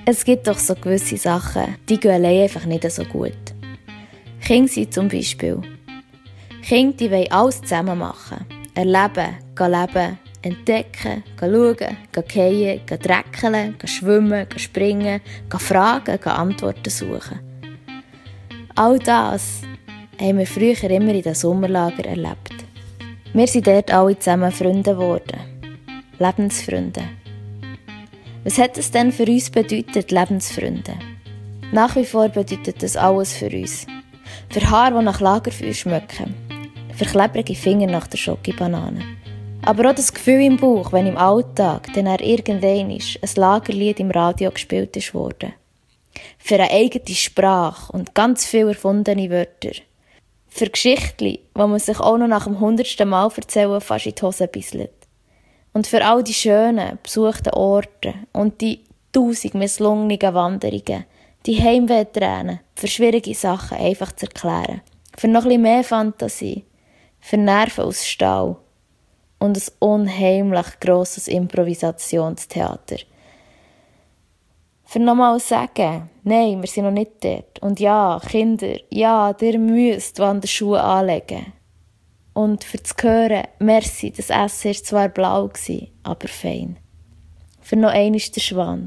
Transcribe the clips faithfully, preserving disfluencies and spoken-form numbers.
Es gibt doch so gewisse Sachen, die gehen allein einfach nicht so gut. Kinder sind zum Beispiel. Kinder, die wollen alles zusammen machen. Erleben, gehen leben, entdecken, gehen schauen, gehen fallen, gehen dreckeln, gehen schwimmen, gehen springen, gehen fragen, gehen Antworten suchen. All das haben wir früher immer in den Sommerlager erlebt. Wir sind dort alle zusammen Freunde geworden. Lebensfreunde. Was hat es denn für uns bedeutet, Lebensfreunde? Nach wie vor bedeutet das alles für uns. Für Haare, die nach Lagerfeuer schmecken. Für klebrige Finger nach der Schokibanane. Aber auch das Gefühl im Bauch, wenn im Alltag dann irgendwann ein Lagerlied im Radio gespielt ist worden. Für eine eigene Sprache und ganz viele erfundene Wörter. Für Geschichten, die man sich auch noch nach dem hundertsten Mal erzählen fast in die Hose bisselt. Und für all die schönen, besuchten Orte und die tausend misslungenen Wanderungen, die Heimwehtränen, für schwierige Sachen einfach zu erklären. Für noch ein bisschen mehr Fantasie, für Nerven aus Stahl und ein unheimlich grosses Improvisationstheater. Für nochmal zu sagen, nein, wir sind noch nicht dort. Und ja, Kinder, ja, ihr müsst Wanderschuhe anlegen. Und für zu hören, merci, das Essen war zwar blau, aber fein. Für noch einmal der Schwan.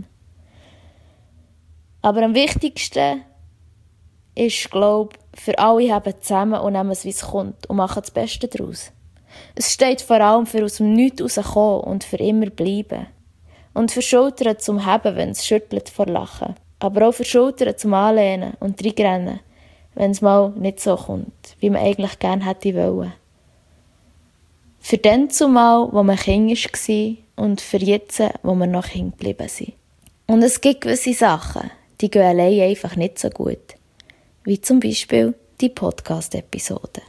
Aber am wichtigsten ist, glaube ich, für alle haben zusammen und nehmen es, wie es kommt und machen das Beste daraus. Es steht vor allem für aus dem Nichts rauskommen und für immer bleiben. Und für Schultern zum Heben, wenn es schüttelt vor Lachen. Aber auch für Schultern zum Anlehnen und reinrennen, wenn es mal nicht so kommt, wie man eigentlich gerne hätte wollen. Für den zumal, wo man Kind war und für jetzt, wo wir noch Kind geblieben sind. Und es gibt gewisse Sachen, die gehen allein einfach nicht so gut. Wie zum Beispiel die Podcast-Episode.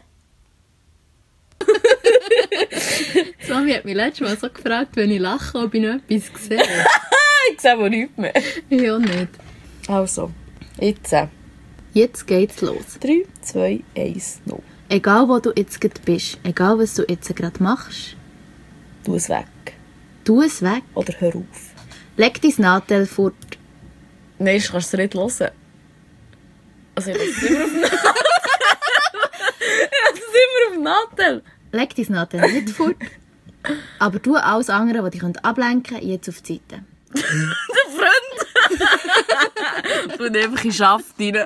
Sami hat mich letztes Mal so gefragt, wenn ich lache, ob ich noch etwas sehe. Ich sehe wohl nichts mehr. Ich auch nicht. Also, jetzt. Jetzt geht's los. drei, zwei, eins, null. Egal wo du jetzt gerade bist, egal was du jetzt gerade machst, Tu es weg. tu es weg. Oder hör auf. Leg dein Nadel fort. Nein, du kannst es nicht hören. Also ich lasse es immer auf den Nadel. Ich lasse es immer auf den Nadel. Leg dein Nadel nicht fort. Aber tu alles andere, was dich ablenken könnte, jetzt auf die Seite. Der Freund! Du einfach in Schaft rein.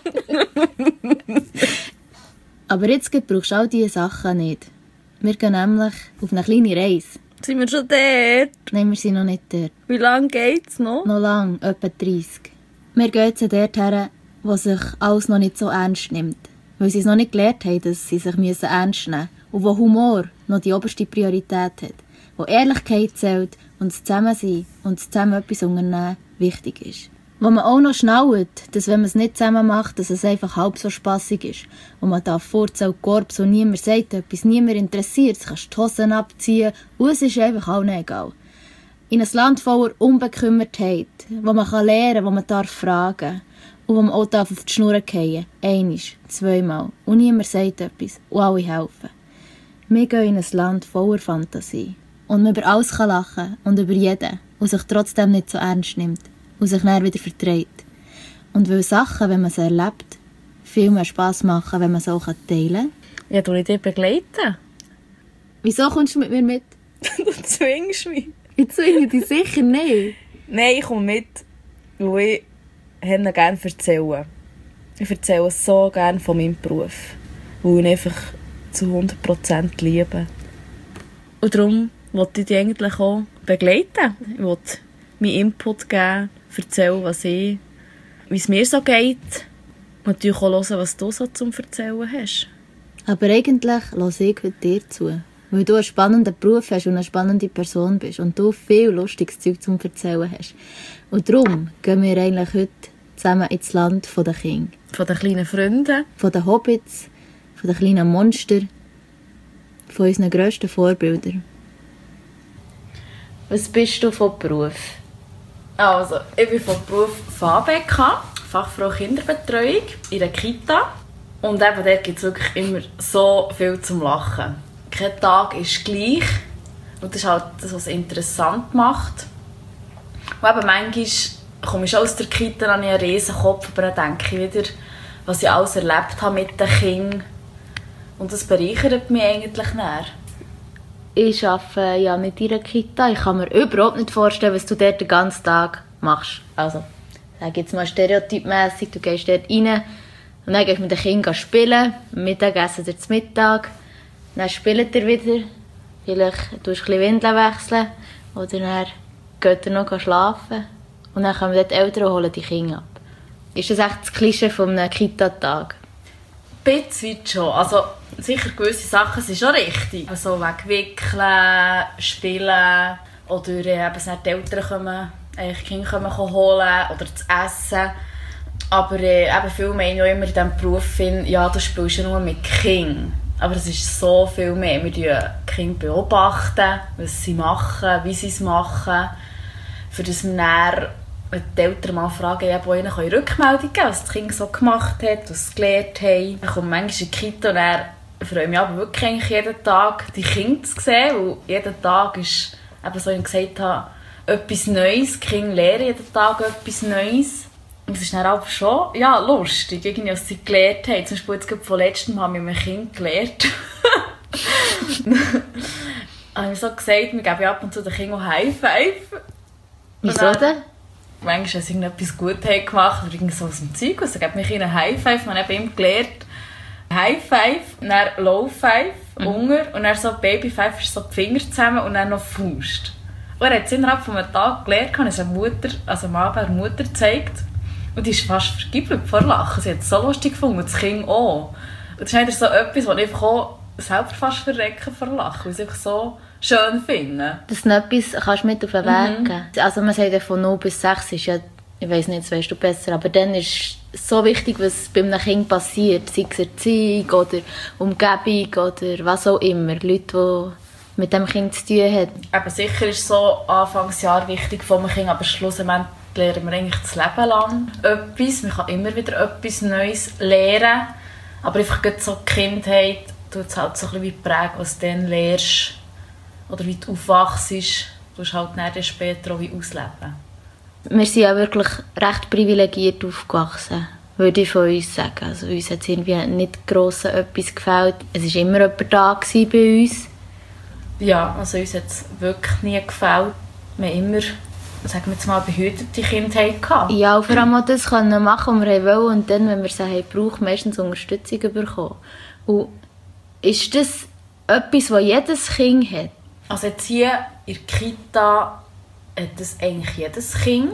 Aber jetzt brauchst du all diese Sachen nicht. Wir gehen nämlich auf eine kleine Reise. Sind wir schon dort? Nein, wir sind noch nicht dort. Wie lange geht's noch? Noch lang, etwa dreißig. Wir gehen jetzt dort her, wo sich alles noch nicht so ernst nimmt. Weil sie es noch nicht gelernt haben, dass sie sich ernst nehmen müssen. Und wo Humor noch die oberste Priorität hat. Wo Ehrlichkeit zählt und das Zusammensein und das Zusammen etwas unternehmen wichtig ist. Wo man auch noch schnallt, dass wenn man es nicht zusammen macht, dass es einfach halb so spassig ist. Wo man da furzen und Korps und niemand sagt etwas, niemand interessiert, du kannst die Hosen abziehen und es ist einfach allen egal. In ein Land voller Unbekümmertheit, wo man lernen kann, wo man darf fragen und wo man auch darf auf die Schnur fallen. Einmal, zweimal und niemand sagt etwas und alle helfen. Wir gehen in ein Land voller Fantasie und man über alles kann lachen und über jeden und sich trotzdem nicht so ernst nimmt. Und sich dann wieder verträgt. Und weil Sachen, wenn man sie erlebt, viel mehr Spass machen, wenn man sie auch teilen kann. Ja, du dich begleiten. Wieso kommst du mit mir mit? Du zwingst mich. Ich zwinge dich sicher nicht. Nein, ich komme mit, weil ich gerne erzähle. Ich erzähle so gerne von meinem Beruf. Weil ich ihn einfach zu hundert Prozent liebe. Und darum wollte ich dich eigentlich auch begleiten. Ich wollte meinen Input geben, erzählen, was ich, wie es mir so geht. Und natürlich auch hören, was du so zum Erzählen hast. Aber eigentlich höre ich heute dir zu. Weil du einen spannenden Beruf hast und eine spannende Person bist. Und du viel lustiges Zeug zum Erzählen hast. Und darum gehen wir eigentlich heute zusammen ins Land der Kinder. Von den kleinen Freunden. Von den Hobbits, von den kleinen Monstern, von unseren grössten Vorbildern. Was bist du von Beruf? Also, ich bin von Beruf F A B K, Fachfrau Kinderbetreuung in der Kita. Und eben dort gibt es wirklich immer so viel zum Lachen. Kein Tag ist gleich. Und das ist halt das, was es interessant macht. Und eben manchmal komme ich schon aus der Kita, habe ich einen riesen Kopf, aber dann denke ich wieder, was ich alles erlebt habe mit den Kindern. Und das bereichert mich eigentlich näher. Ich arbeite ja nicht in einer Kita. Ich kann mir überhaupt nicht vorstellen, was du dort den ganzen Tag machst. Also, sag jetzt mal stereotypmässig, du gehst dort rein und dann gehst du mit den Kindern spielen, am Mittag essen ihr zu Mittag, dann spielt ihr wieder, vielleicht tust du ein bisschen Windeln wechseln oder dann geht ihr noch schlafen und dann kommen die Eltern und holen die Kinder ab. Ist das echt das Klischee von einem Kita-Tag? Ein bisschen schon. Also, sicher gewisse Sachen sind schon richtig. Also wegen Wickeln, Spielen oder eben, dass die Eltern kommen, äh, die Kinder kommen holen oder zu essen. Aber äh, eben viele meinen auch immer in diesem Beruf, ja, du spielst ja nur mit Kindern. Aber es ist so viel mehr. Wir beobachten die Kinder, beobachten, was sie machen, wie sie es machen, für das wir dann, wenn die Eltern mal fragen, ja, wo ihnen Rückmeldung geben, was das Kind so gemacht hat, was sie gelernt haben. Dann kommt manchmal in die Kita und dann freue ich mich aber wirklich eigentlich jeden Tag, die Kinder zu sehen, weil jeden Tag ist, eben so wie ich gesagt habe, etwas Neues. Die Kinder lernen jeden Tag etwas Neues. Und es ist dann aber schon ja, lustig, irgendwie, was sie gelernt haben. Zum Beispiel jetzt vor letztem haben wir mit einem Kind gelernt. habe ich so gesagt, wir geben ab und zu den Kindern High Five. Wieso denn? Manchmal haben sie irgendetwas gut gemacht oder irgend so aus dem Zeug. Also gebe ich ihnen High Five. Man hat ihm gelernt, High Five, dann Low Five, mhm. Unger und dann so Baby Five ist so die Finger zusammen und dann noch Faust. Und er hat es innerhalb von einem Tag gelernt, kann es einer Mutter, also einem Abend einer Mutter gezeigt. Und die ist fast vergibelt vor Lachen. Sie hat es so lustig gefunden, das Kind auch. Und das ist wieder so etwas, was ich einfach auch selber fast verrecken vor Lachen, weil ich es einfach so schön finde. Dass du etwas kannst mit auf den Weg geben kannst. Mhm. Also man sagt ja von null bis sechs ist ja, ich weiss nicht, das weißt du besser, aber dann ist es so wichtig, was bei einem Kind passiert. Sei es Erziehung oder Umgebung oder was auch immer. Leute, die mit dem Kind zu tun haben. Eben sicher ist so Anfangsjahr wichtig von einem Kind, aber schlussendlich lernen wir eigentlich das Leben lang etwas. Man kann immer wieder etwas Neues lernen. Aber einfach so die Kindheit tut es halt so ein bisschen wie prägen, was du dann lernst. Oder wie du aufwachst, du hast halt dann später auch wie ausleben. Wir sind ja wirklich recht privilegiert aufgewachsen, würde ich von uns sagen. Also uns hat es irgendwie nicht gross etwas gefällt. Es war immer jemand da bei uns. Ja, also uns hat es wirklich nie gefällt. Wir haben immer, sagen wir jetzt mal, behütete Kindheit gehabt. Ja, und vor allem auch das können machen, was wir wollen. Und dann, wenn wir sie brauchen, meistens Unterstützung bekommen. Und ist das etwas, was jedes Kind hat? Also jetzt hier in der Kita hat das eigentlich jedes Kind.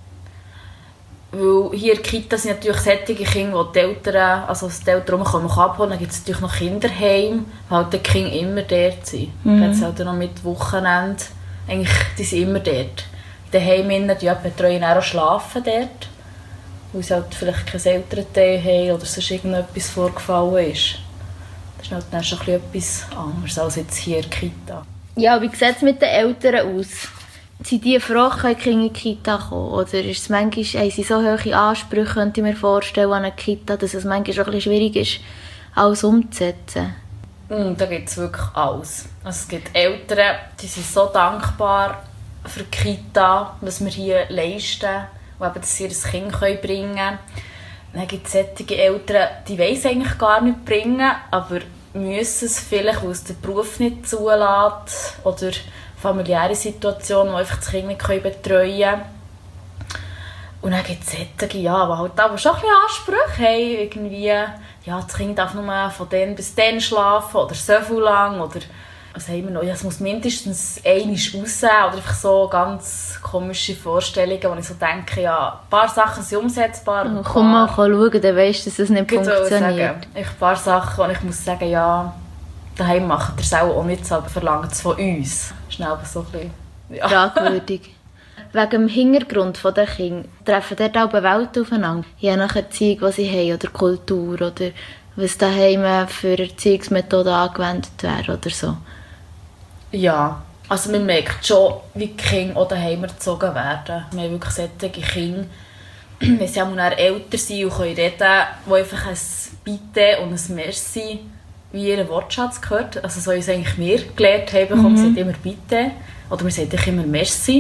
Weil hier in der Kita sind natürlich solche Kinder, die die Eltern, also die Eltern abholen können. Dann gibt es natürlich noch Kinderheim, weil die Kinder immer dort sind. Mhm. Dann hat es noch mit Wochenende. Eigentlich, die sind immer dort. In den Heimen, die betreuen auch schlafen dort. Weil sie halt vielleicht kein Elternteil haben oder sonst irgendetwas vorgefallen ist. Das ist halt dann schon etwas anderes als jetzt hier in der Kita. Ja, wie sieht es mit den Eltern aus? Sind die froh, können die Kinder in die Kita kommen? Oder ist es manchmal, haben sie so hohe Ansprüche, könnte ich mir vorstellen, an eine Kita, dass es manchmal auch ein bisschen schwierig ist, alles umzusetzen? Mm, da gibt es wirklich alles. Also es gibt Eltern, die sind so dankbar für die Kita, was wir hier leisten, und eben, dass sie ihr Kind bringen können. Dann gibt es solche Eltern, die wollen es eigentlich gar nicht bringen, aber müssen es vielleicht, weil es der Beruf nicht zulässt oder familiäre Situationen, die einfach das Kind nicht betreuen können. Und dann gibt es solche, ja, die halt aber schon ein bisschen Ansprüche haben. Irgendwie, ja, das Kind darf nur von dann bis dann schlafen oder so viel lang. Oder was haben wir noch? Ja, es muss mindestens einmal raus. Oder einfach so ganz komische Vorstellungen, wo ich so denke, ja, ein paar Sachen sind umsetzbar. Oh, komm mal schauen, dann weisst du, dass es nicht funktioniert. Ich ein paar Sachen, wo ich muss sagen, ja, daheim machen ihr es auch nicht so, aber verlangt es von uns. Schnell so ein bisschen, ja. Fragwürdig. Wegen dem Hintergrund der Kinder treffen dort auch Welten aufeinander. Je nach Erziehung, die sie haben, oder Kultur, oder was daheim für Erziehungsmethoden angewendet werden oder so. Ja, also man merkt schon, wie die Kinder auch daheim erzogen werden. Wir haben wirklich solche Kinder, wenn sie auch älter sind und können reden, die einfach ein Bitte und ein Merci wie ihren Wortschatz gehört. Also so wie es eigentlich wir gelernt haben, mhm. Sie sagt immer Bitte oder wir sagen immer Merci.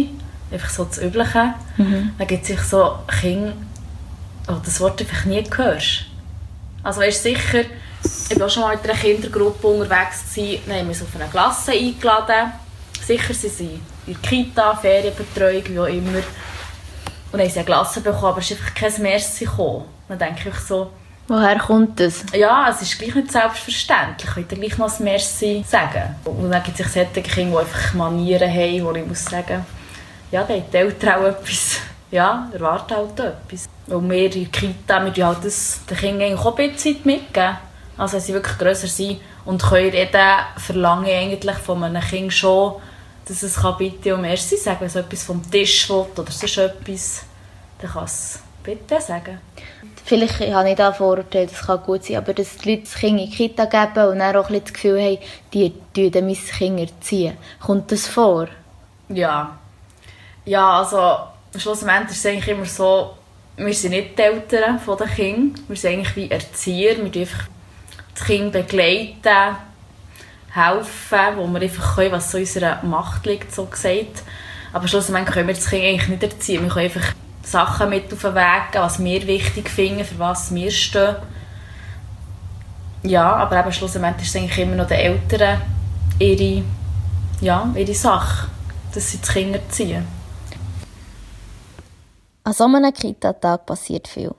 einfach so das Übliche. Mhm. Dann gibt es sich so Kinder, oh, das Wort einfach nie hörst. Also weißt du, sicher, ich war auch schon mal mit einer Kindergruppe unterwegs gewesen, dann haben wir uns auf eine Klasse eingeladen. Sicher sind sie in der Kita, Ferienbetreuung, wie auch immer. Und dann haben sie eine Klasse bekommen, aber es ist einfach kein Merci gekommen. Dann denke ich so, woher kommt das? ja, es ist gleich nicht selbstverständlich. Ich will gleich noch ein Merci sagen. Und dann gibt es solche Kinder, die einfach Manieren haben, wo ich muss sagen, ja, da haben die Eltern auch etwas, ja, erwarten halt etwas. Und wir in der Kita, wir halt das den Kindern auch ein bisschen Zeit mitgeben. Also wenn sie wirklich grösser sind und können reden, verlange ich eigentlich von einem Kind schon, dass es bitte und Merci sagen kann. Wenn es etwas vom Tisch will oder sonst etwas, dann kann es bitte sagen. Vielleicht habe ich da Vorurteile, das kann gut sein, aber dass die Leute das Kind in die Kita geben und dann auch ein bisschen das Gefühl haben, die erziehen mein Kind erziehen. Kommt das vor? Ja. Ja, also schlussendlich ist es eigentlich immer so, wir sind nicht die Eltern der Kinder, wir sind eigentlich wie Erzieher, wir begleiten einfach das Kind begleiten, helfen, wo wir einfach können, was so in unserer Macht liegt, so gesagt. Aber schlussendlich können wir das Kind eigentlich nicht erziehen, wir können einfach Sachen mit auf den Weg geben, was wir wichtig finden, für was wir stehen. Ja, aber eben schlussendlich ist es eigentlich immer noch den Eltern ihre, ja, ihre Sache, dass sie das Kind erziehen. An so einem Kita-Tag passiert viel.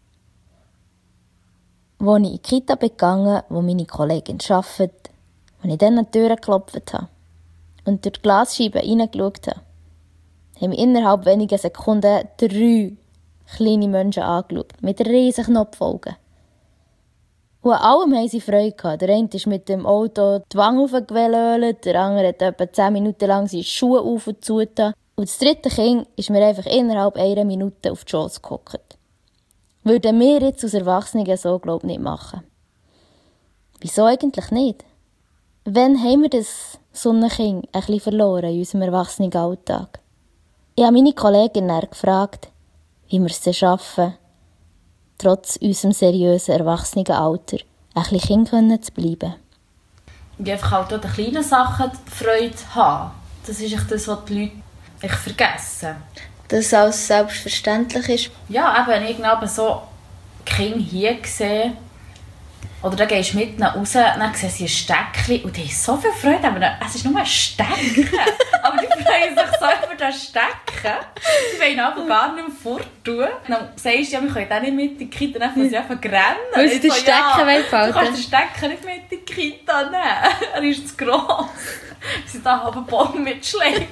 Als ich in die Kita begangen, wo meine Kollegin arbeitet, als ich dann an die Tür geklopft habe und durch die Glasscheibe reingeschaut habe, haben mich innerhalb weniger Sekunden drei kleine Menschen angeschaut, mit riesigen Knopfaugen. Und an allem haben sie Freude gehabt. Der eine ist mit dem Auto die Wange aufgewellt, der andere hat etwa zehn Minuten lang seine Schuhe auf und zu getan. Und das dritte Kind ist mir einfach innerhalb einer Minute auf die Schoss gehockt. Würden wir jetzt als Erwachsene so, glaube ich, nicht machen. Wieso eigentlich nicht? Wann haben wir das so ein Kind ein bisschen verloren in unserem Erwachsenenalltag? Ich habe meine Kollegin dann gefragt, wie wir es denn schaffen, trotz unserem seriösen Erwachsenenalter ein bisschen Kind zu bleiben. Ich einfach halt auch an den kleinen Sachen Freude haben. Das ist echt das, was die Leute echt vergessen. Dass es alles selbstverständlich ist. Ja, eben, irgendwie so Kinder hier gesehen. Oder dann gehst du mit ihnen raus, dann sehen sie ein Steckchen und die haben so viel Freude. Aber es ist nur ein Stecken. Aber die freuen sich so über das Stecken. Die wollen aber gar nicht mehr forttun. Dann sagst du, ja, wir können auch nicht mit in die Kita, dann müssen sie einfach rennen. Weil sie den so, Stecken ja, behalten. Du kannst den Stecken nicht mit in die Kita nehmen. Er ist zu gross. Sie da halben Baum mitschleifen.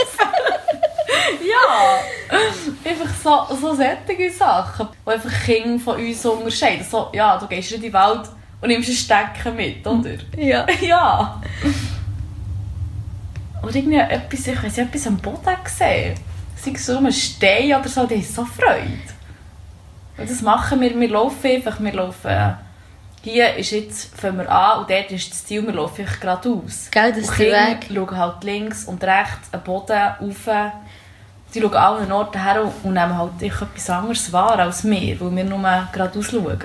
Ja, einfach so, so solche Sachen, die einfach Kinder von uns unterscheiden. So, ja, du gehst in die Welt und nimmst ein Stecken mit, oder? Ja. Ja. Oder irgendwie etwas, ich weiss, etwas am Boden gesehen. Sei es so ein Stein oder so, die haben so Freude. Und das machen wir, wir laufen einfach, wir laufen... Hier ist jetzt, fangen wir an und dort ist das Ziel, wir laufen einfach geradeaus. Gell, das ist der Weg. Die schauen halt links und rechts, am Boden, rauf. Die schauen an allen Orten her und nehmen halt etwas anderes wahr als wir, weil wir nur geradeaus schauen.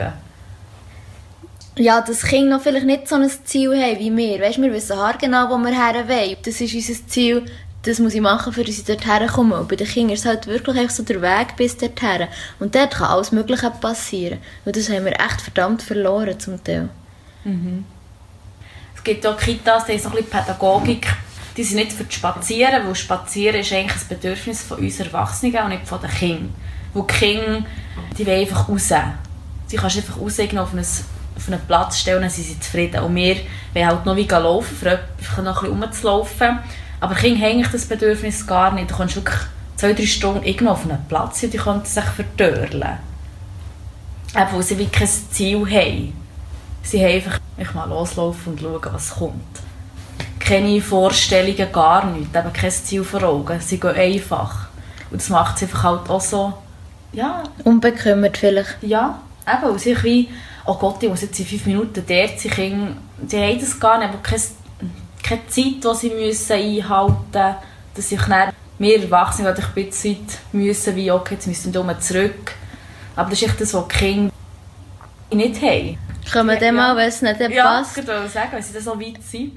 Ja, dass Kinder noch vielleicht nicht so ein Ziel haben wie wir. Weißt, wir wissen haargenau, wo wir her wollen. Das ist unser Ziel, das muss ich machen, für dass ich dort herkomme. Und bei den Kindern ist es halt wirklich einfach so der Weg bis dorthin. Und dort kann alles Mögliche passieren. Und das haben wir echt verdammt verloren zum Teil. Mhm. Es gibt auch Kitas, die haben so ein bisschen Pädagogik. Die sind nicht für das Spazieren, weil Spazieren ist eigentlich ein Bedürfnis von uns Erwachsenen und nicht von den Kindern. Weil die Kinder, die wollen einfach raus. Sie kannst einfach raus auf einen, auf einen Platz stellen, dann sind sie zufrieden. Und wir wollen halt noch wie laufen, für einfach noch ein bisschen rumzulaufen. Aber Kinder haben eigentlich das Bedürfnis gar nicht. Du kannst wirklich zwei, drei Stunden irgendwo auf einem Platz und die können sich verdörlen. Eben, weil sie wirklich kein Ziel haben. Sie haben einfach ich mal loslaufen und schauen, was kommt. Keine Vorstellungen, gar nichts. Eben kein Ziel vor Augen. Sie gehen einfach. Und das macht sie einfach halt auch so, ja... Unbekümmert vielleicht. Ja, eben, und sich wie, oh Gott, ich muss jetzt in fünf Minuten dort sein, Kinder, die haben das gar nicht, aber keine, keine Zeit, die sie müssen einhalten müssen, dass sich dann, wir Erwachsene, ein bisschen Zeit müssen, wie, okay, jetzt müssen wir zurück. Aber das ist echt das, was die Kinder nicht haben. Können wir ja, dann mal, wenn es nicht ja, passt? Ja, ich wollte sagen, wenn sie dann so weit sind.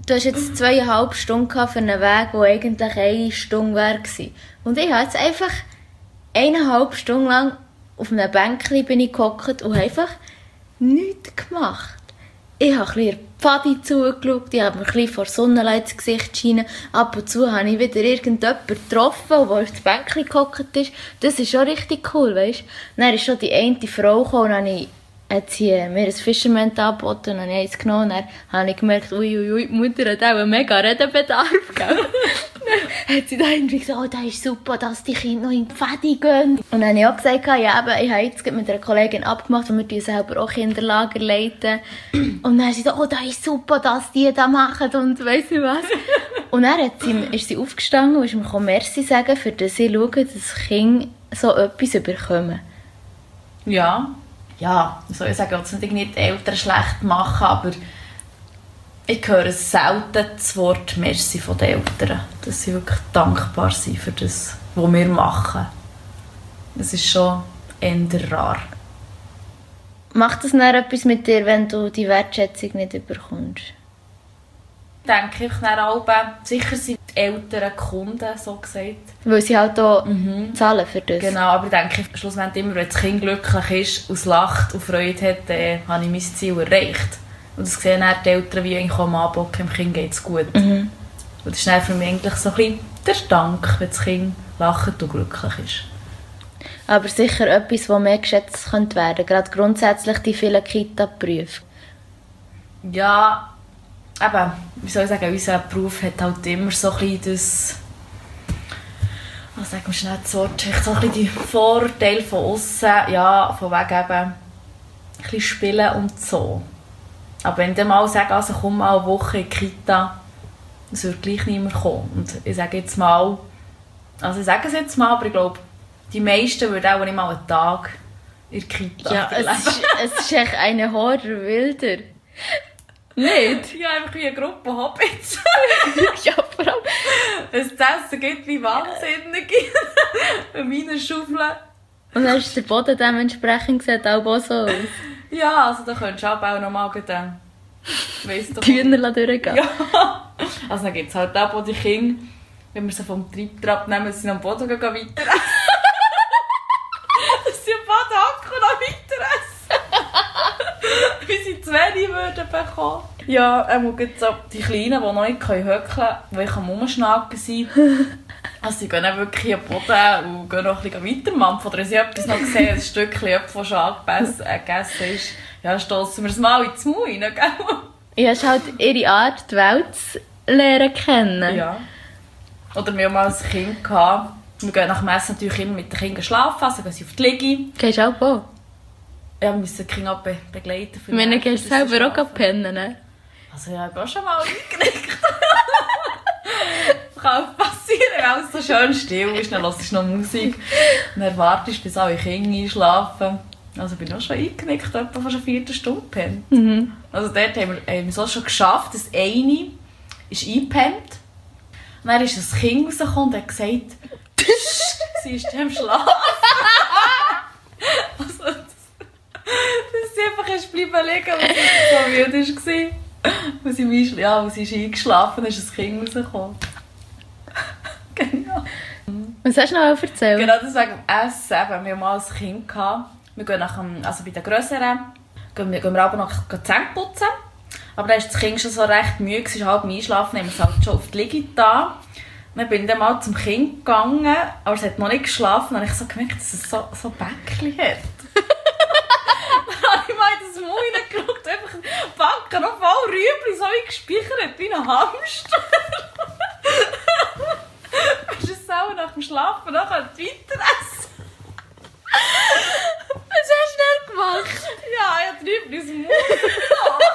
du hast jetzt zweieinhalb Stunden für einen Weg, der eigentlich eine Stunde wäre. Und ich habe jetzt einfach eineinhalb Stunden lang auf einem Bänkchen bin ich gehockt und habe einfach nichts gemacht. Ich habe ein bisschen die Pfadi zugeschaut, ich habe mir ein bisschen vor Sonnenlicht ins Gesicht geschienen. Ab und zu habe ich wieder irgendjemanden getroffen, der auf das Bänkchen gehockt ist. Das ist schon richtig cool, weißt du. Dann ist schon die eine Frau gekommen und dann habe ich hat sie mir ein Fischerment angeboten und dann habe ich eins genommen. Dann habe ich gemerkt, ui, ui, ui, die Mutter hat auch einen mega Redebedarf. Dann hat sie da irgendwie gesagt, oh, das ist super, dass die Kinder noch in die Pfadi gehen. Und dann habe ich auch gesagt, ja, eben, ich habe jetzt mit einer Kollegin abgemacht und wir selber auch Kinderlager leiten. Und dann hat sie gesagt, oh, das ist super, dass die das machen und weiss nicht was. Und dann hat sie, ist sie aufgestanden und ist mir Merci sagen, für das sie schauen, dass Kinder so etwas überkommen. Ja. Ja, also ich sage jetzt nicht, die Eltern schlecht machen, aber ich höre selten das Wort Merci von den Eltern, dass sie wirklich dankbar sind für das, was wir machen. Das ist schon eher rar. Macht das dann etwas mit dir, wenn du die Wertschätzung nicht bekommst? Ich denke, ich dann alle, sicher sind die Eltern Kunden, so gesagt. Weil sie halt auch mhm. zahlen für das. Genau, aber ich denke, schlussendlich immer, wenn das Kind glücklich ist und es lacht und Freude hat, dann habe ich mein Ziel erreicht. Und das sehen dann die Eltern wie eigentlich am Abend, dem Kind geht es gut. Mhm. Und das ist dann für mich eigentlich so ein bisschen der Dank, wenn das Kind lacht und glücklich ist. Aber sicher etwas, das mehr geschätzt könnte werden, gerade grundsätzlich die vielen Kita-Berufe. Ja, eben, wie soll ich sagen, unser Beruf hat halt immer so ein bisschen das, was sagen wir schnell das Wort, so ein bisschen die Vorteile von außen, ja, von wegen eben ein bisschen spielen und so. Aber wenn ich dann mal sage, also komm mal eine Woche in die Kita, es wird gleich niemand kommen. Und ich sage jetzt mal, also ich sage es jetzt mal, aber ich glaube, die meisten würden auch nicht mal einen Tag in der Kita ja, es ist, es ist echt eine Horde Wilder. Nicht? Ja, einfach wie eine Gruppe Hobbits. Ja, vor allem. Es zu essen gibt wie Wahnsinnige. Bei meinen Schaufeln. Und dann ist der Boden dementsprechend sieht auch so aus. Ja, also da könntest du auch noch mal den die Hühner durchgehen. Ja. Also dann gibt es halt auch die Kinder, wenn wir sie vom Treibtrab nehmen, dass sie am Boden gehen weiter essen. Dass sie am Boden hocken und noch weiter essen. Wie sie zu wenig würden bekommen. Ja, ähm, gibt so die Kleinen, die noch nicht höckeln können, die ich am Rumschnacken sind. Also sie gehen auch wirklich am Boden und gehen noch ein bisschen weitermampfen. Oder sie etwas noch gesehen, ein Stückchen Äpfel, das schon angegessen ist. Ja, stossen wir es mal ins Maul rein, gell? Ja, es ist halt ihre Art, die Welt zu lernen kennen. Ja. Oder wir haben mal ein Kind gehabt. Wir gehen nach dem Essen natürlich immer mit den Kindern schlafen, also gehen sie auf die Liege. Gehst du auch wo? Ja, wir müssen die Kinder be- begleiten. Ich meine, gehst du selber auch pennen, ne? Also ja, ich habe auch schon mal eingenickt. Kann passieren, wenn alles so schön still ist, dann hörst du noch Musik. Dann wartest du, bis alle Kinder einschlafen. Also bin ich auch schon eingenickt, etwa fast eine Viertelstunde gepennt. Mhm. Also dort haben wir, haben wir es auch schon geschafft, dass eine ist eingepennt. Und dann ist ein Kind rausgekommen und hat gesagt, sie ist am Schlafen. Also, dass, dass sie einfach ist bleiben liegen, weil sie so müde war. Als sie, ja, als sie ist eingeschlafen ist ein Kind rausgekommen. Genau. Was hast du noch erzählt? Genau, deswegen Essen. Wir hatten mal ein Kind. Gehabt. Wir gehen nach dem, also bei den Grösseren gehen wir, gehen wir aber noch die Zähne putzen. Aber dann war das Kind schon so recht müde, es war halb einschlafen, haben wir es halt schon auf die Liege da. Dann bin ich dann mal zum Kind gegangen, aber es hat noch nicht geschlafen. Dann habe ich so gemerkt, dass es so, so Bäckchen hat. Dann habe ich mal in das Maul reingeschaut, einfach die Backen noch voll Rüebli, so wie gespeichert, wie ein Hamster. Hast du es auch nach dem Schlafen noch weiter essen? Was hast du denn gemacht? Ja, ich habe Rüebli aus dem Mund.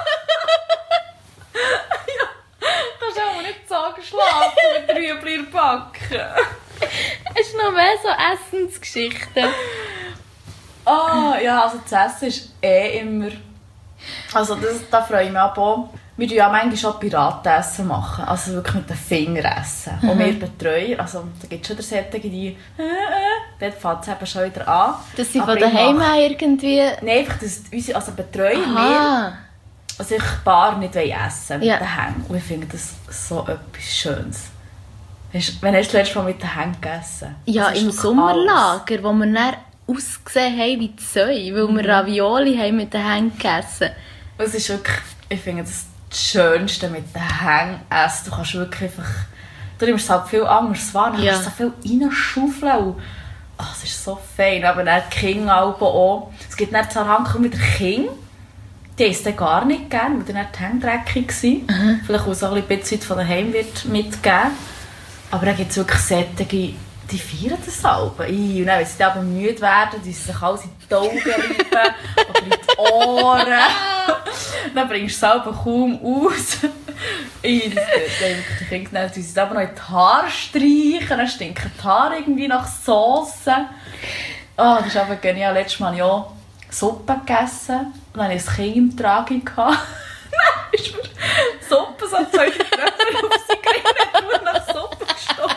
Ja, kannst du auch nicht so geschlafen mit Rüebli in der Backe. Hast du noch mehr so Essensgeschichten? Ah, oh, ja, also das Essen ist eh immer... Also das, da freue ich mich auch. Wir machen ja manchmal schon Piratenessen machen, also wirklich mit den Fingern essen. Mhm. Und wir Betreuer, also da gibt es schon solche, die... Äh, äh, dort fängt es eben schon wieder an. Dass sie von daheim irgendwie... Nein, einfach, dass unsere also Betreuer, Aha. sich bar nicht essen ja. mit den Hängen. Und ich finde das so etwas Schönes. Weißt, wann hast du das letzte Mal mit den Hängen gegessen? Ja, im Sommerlager, alles. Wo wir dann ausgesehen haben wie die Säue, weil mhm. wir Ravioli haben mit den Hängen gegessen. Es ist wirklich, ich finde das das Schönste mit den Hängen essen. Du kannst wirklich einfach, du nimmst halt viel anderes wahr, du ja. kannst so viel reinschaufeln und oh, es ist so fein. Aber dann die Kinder auch. Es gibt dann Zusammenhang mit der Kind. Die isst dann gar nicht gerne, weil dann die Hände dreckig waren. Mhm. Vielleicht auch so ein bisschen von daheim wird mitgeben. Aber dann gibt es wirklich solche, die feiern das Alben. Und dann, wenn sie aber müde werden, die sich alles in die Augen reiben oder in die Ohren. Dann bringst du es selber kaum aus. Ich, das geht. Die Kinder sie es aber noch in die Haare streichen, dann stinken die Haare irgendwie nach Sauce. Oh, das ist aber genial. Letztes Mal habe ich auch Suppe gegessen. Und dann hatte ich ein Kind im Tragi. Dann ist mir Suppe so zwei Tröpfchen auf sie gerieben und nach Suppe gestochen.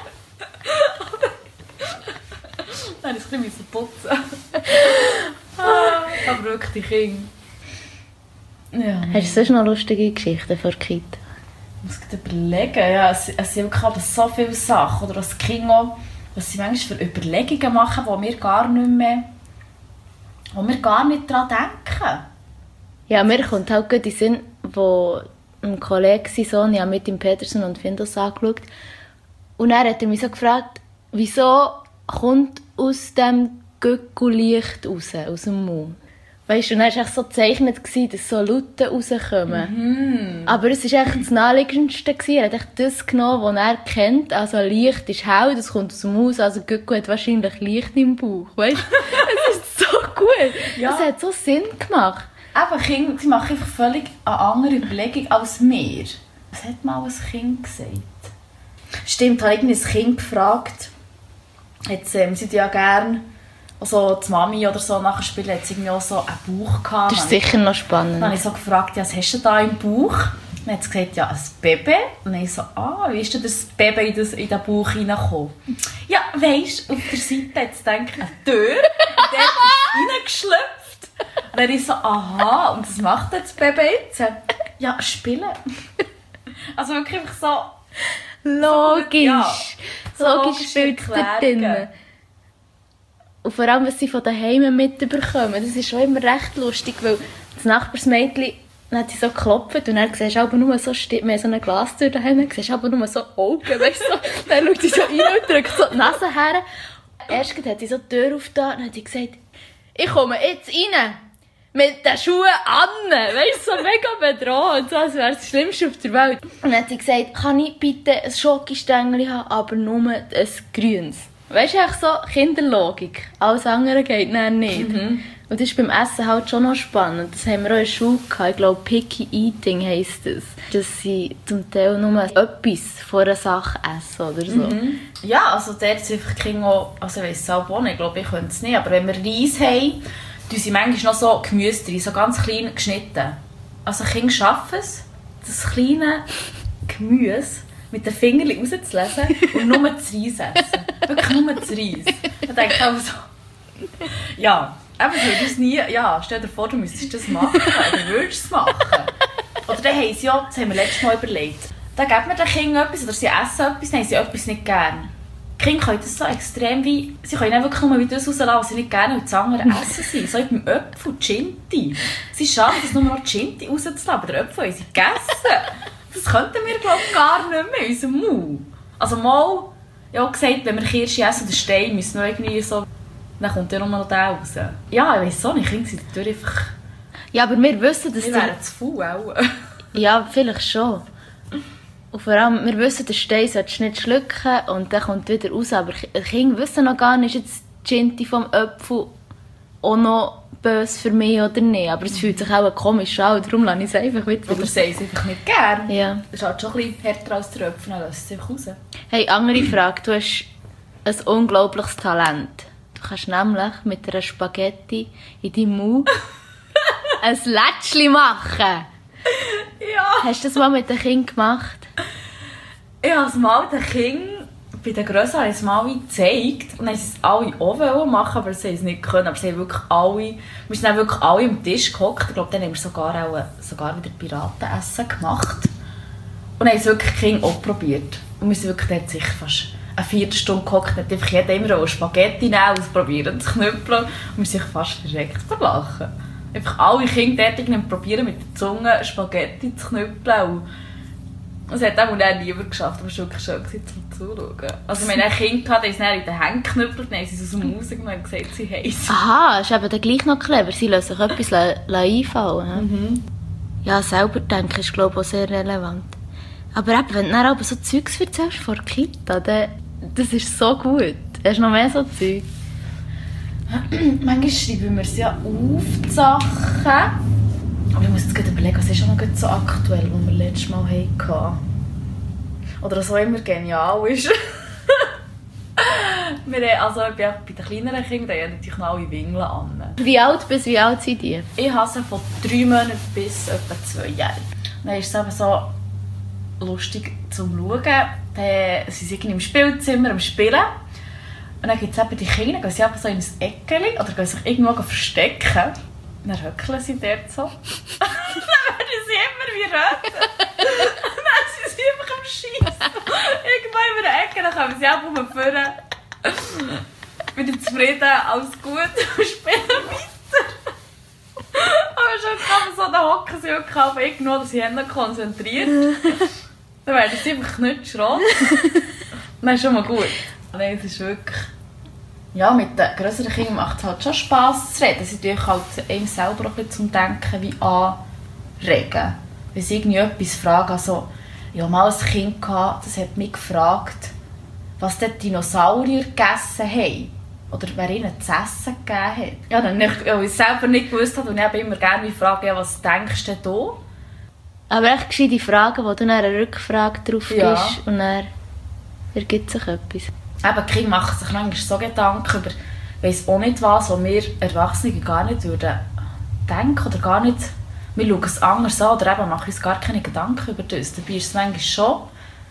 Dann musste ich es ein bisschen putzen. Aber wirklich die Kinder. Ja. Hast du sonst noch lustige Geschichten vor Kita? Ich muss überlegen. Ja, es, es sind wirklich so viele Sachen. Oder als Kinder, was sie manchmal für Überlegungen machen, wo wir gar nicht mehr, wo wir gar nicht daran denken. Ja, mir kommt halt gut in den Sinn, wo ein Kollege, sein Sohn, ja mit dem Peterson und Findus angeschaut. Und dann hat er mich so gefragt, wieso kommt aus dem Gückel-Licht raus, aus dem Mund? Weißt du, und dann war es so gezeichnet, dass so Laute rauskommen. Mhm. Aber es war echt das Naheliegendste. Er hat echt das genommen, was er kennt. Also Licht ist hell, das kommt aus dem Haus, also Gückel hat wahrscheinlich Licht im Bauch. Weißt du? Es ist so gut. Ja. Es hat so Sinn gemacht. Aber Kinder, die machen einfach völlig eine andere Überlegung als wir. Was hat mal ein Kind gesagt? Stimmt, habe ich ein Kind gefragt. Jetzt, ähm, sie ja gerne, also die Mami oder so nach dem Spiel hat sie irgendwie auch so einen Bauch gehabt. Das ist sicher noch spannend. Dann habe ich so gefragt, ja, was hast du da im Bauch? Dann hat sie gesagt, ja, ein Baby. Und dann ich so, ah, wie ist denn das Baby in, das, in den Bauch reingekommen? Ja, weisst du, auf der Seite hat sie gedacht, eine Tür, und der ist reingeschlüpft. Und dann ich so, aha, und was macht das Baby jetzt? Ja, spielen. Also wirklich einfach so... Logisch. Ja, so logisch spielt es da drin. Und vor allem, was sie von daheim mitbekommen, das ist schon immer recht lustig, weil das Nachbarsmädchen hat sie so geklopft und dann siehst du aber nur so, wir haben so eine Glastür daheim, dann siehst du aber nur so Augen, weißt du, so, dann schaut sie so rein und drückt so die Nase her. Erst hat sie so die Tür aufgetan und hat sie gesagt, ich komme jetzt rein. Mit den Schuhen an, weißt du, so mega bedroht, so, als wäre es das Schlimmste auf der Welt. Und dann hat sie gesagt, kann ich bitte ein Schokostängel haben, aber nur ein grünes. Weißt du, echt so Kinderlogik. Alles andere geht dann nicht. Mhm. Und das ist beim Essen halt schon noch spannend. Das haben wir auch in der Schule gehabt. Ich glaube, Picky Eating heisst das. Dass sie zum Teil nur etwas von einer Sache essen oder so. Mhm. Ja, also dort sind einfach die Kinder auch, also ich weiss es auch nicht, ich glaube, ich könnte es nicht, aber wenn wir Reis haben, tun sie manchmal noch so Gemüse drin, so ganz klein geschnitten. Also Kinder schaffen es, das kleine Gemüse mit den Fingern rauszulesen und nur das Reis essen. Wirklich nur das Reis. Da denke ich auch so, ja, aber ich würde es nie, ja, stell dir vor, du müsstest das machen, oder würdest es machen. Oder dann haben sie ja, das haben wir letztes Mal überlegt, dann geben wir den Kindern etwas, oder sie essen etwas, dann haben sie etwas nicht gern. Die Kinder können das so extrem wie, sie können nicht wirklich nur wie das rauslassen, was sie nicht gerne und das andere essen sie. So wie beim Äpfel, Ginti. Sie schaffen es nur noch Ginti rauszulassen, aber den Äpfel haben sie gegessen. Das könnten wir, glaube ich, gar nicht mehr in unserem Mund. Also mal, ich habe gesagt, wenn wir Kirsche essen oder Stein, müssen wir irgendwie so, dann kommt ja nur noch der raus. Ja, ich weiss auch nicht, Kinder sind dadurch einfach... Ja, aber wir wissen, dass... Wir wären zu faul auch. Ja, vielleicht schon. Und vor allem, wir wissen, der Stein solltest du nicht schlucken und dann kommt wieder raus. Aber die Kinder wissen noch gar nicht, ist jetzt die Ginti vom Apfel auch noch böse für mich oder nicht. Aber es fühlt sich auch komisch an, darum lasse ich es einfach wieder. Oder sie es einfach nicht gern. Ja. Das ist halt schon ein bisschen härter als der Apfel, dann lässt es einfach raus. Hey, andere Frage. Du hast ein unglaubliches Talent. Du kannst nämlich mit einer Spaghetti in deinem Mund ein Lätschchen machen. Ja. Hast du das mal mit den Kindern gemacht? Ich habe es mal den Kindern bei den Grösseren haben es mal gezeigt und dann haben sie es alle auch wollen machen, aber sie haben es nicht können. Aber sie haben wirklich alle, wir sind dann wirklich alle am Tisch gehockt. Ich glaube, dann haben wir sogar, auch, sogar wieder Piratenessen gemacht. Und haben es wirklich die Kinder auch probiert. Und wir sind wirklich dort sicher fast eine Viertelstunde gehockt. Hat einfach jeder immer eine Spaghetti nehmen, ausprobieren, zu knüppeln. Und wir sind fast verreckt vor Lachen. Einfach alle Kinder dort probieren mit der Zunge Spaghetti zu knüppeln. Und es hat auch niemand geschafft, aber es war wirklich schön zum Zuschauen. Also wir hatten Kinder, die haben es in den Händen geknüppelt, dann haben sie es aus dem Haus genommen und gesagt, sie haben es. Aha, ist eben dann gleich noch clever. Sie lassen sich etwas einfallen. Mhm. Ja, selber denken ist, glaube ich, auch sehr relevant. Aber eben, wenn du dann aber so Zeugs erzählst vor der Kita, dann, das ist so gut. Hast du noch mehr so Zeug? Manchmal schreiben wir es ja auf, die Sachen. Aber ich muss jetzt überlegen, was ist auch noch so aktuell, was wir letztes Mal hatten. Oder was auch immer genial ist. wir haben, also bei den kleineren Kindern haben natürlich noch alle Wingeln an. Wie alt bis wie alt sind die? Ich habe sie von drei Monaten bis etwa zwei Jahre. Dann ist es eben so lustig zum Schauen. Dann sind sie im Spielzimmer am Spielen. Und dann gibt es eben die Kinder, gehen sie so in ein Eckchen oder gehen sich irgendwo verstecken. Dann höckeln sie dort so. Dann werden sie immer wie rot. Dann sind sie einfach am Schiessen. Irgendwann über die Ecke, dann kommen sie ab und vorne. Wieder zufrieden, alles gut und spielen weiter. Aber schon kann man so, dann hocken sie wirklich auf irgendwo, dass sie haben konzentriert. Dann werden sie einfach knutschrot. Dann ist schon mal gut. Nein, es ist wirklich... Ja, mit den grösseren Kindern macht es halt schon Spass zu reden. Sie natürlich halt einem selber auch ein bisschen zum Denken wie anregen. Wenn sie irgendwie etwas fragen, also... Ich hatte mal ein Kind, das hat mich gefragt, was die Dinosaurier gegessen haben. Oder wer ihnen zu essen gegeben hat. Ja, dann nicht, weil ich selber nicht gewusst habe und ich immer gerne frage, ja, was denkst du denn da? Aber echt gescheite Fragen, wo du dann eine Rückfrage drauf gibst ja. Und dann ergibt sich etwas. Eben, die Kinder machen sich manchmal so Gedanken über, ich weiss auch nicht was, was wir Erwachsene gar nicht würden denken oder gar nicht, wir schauen es anders an oder eben machen uns gar keine Gedanken über das. Dabei ist es manchmal schon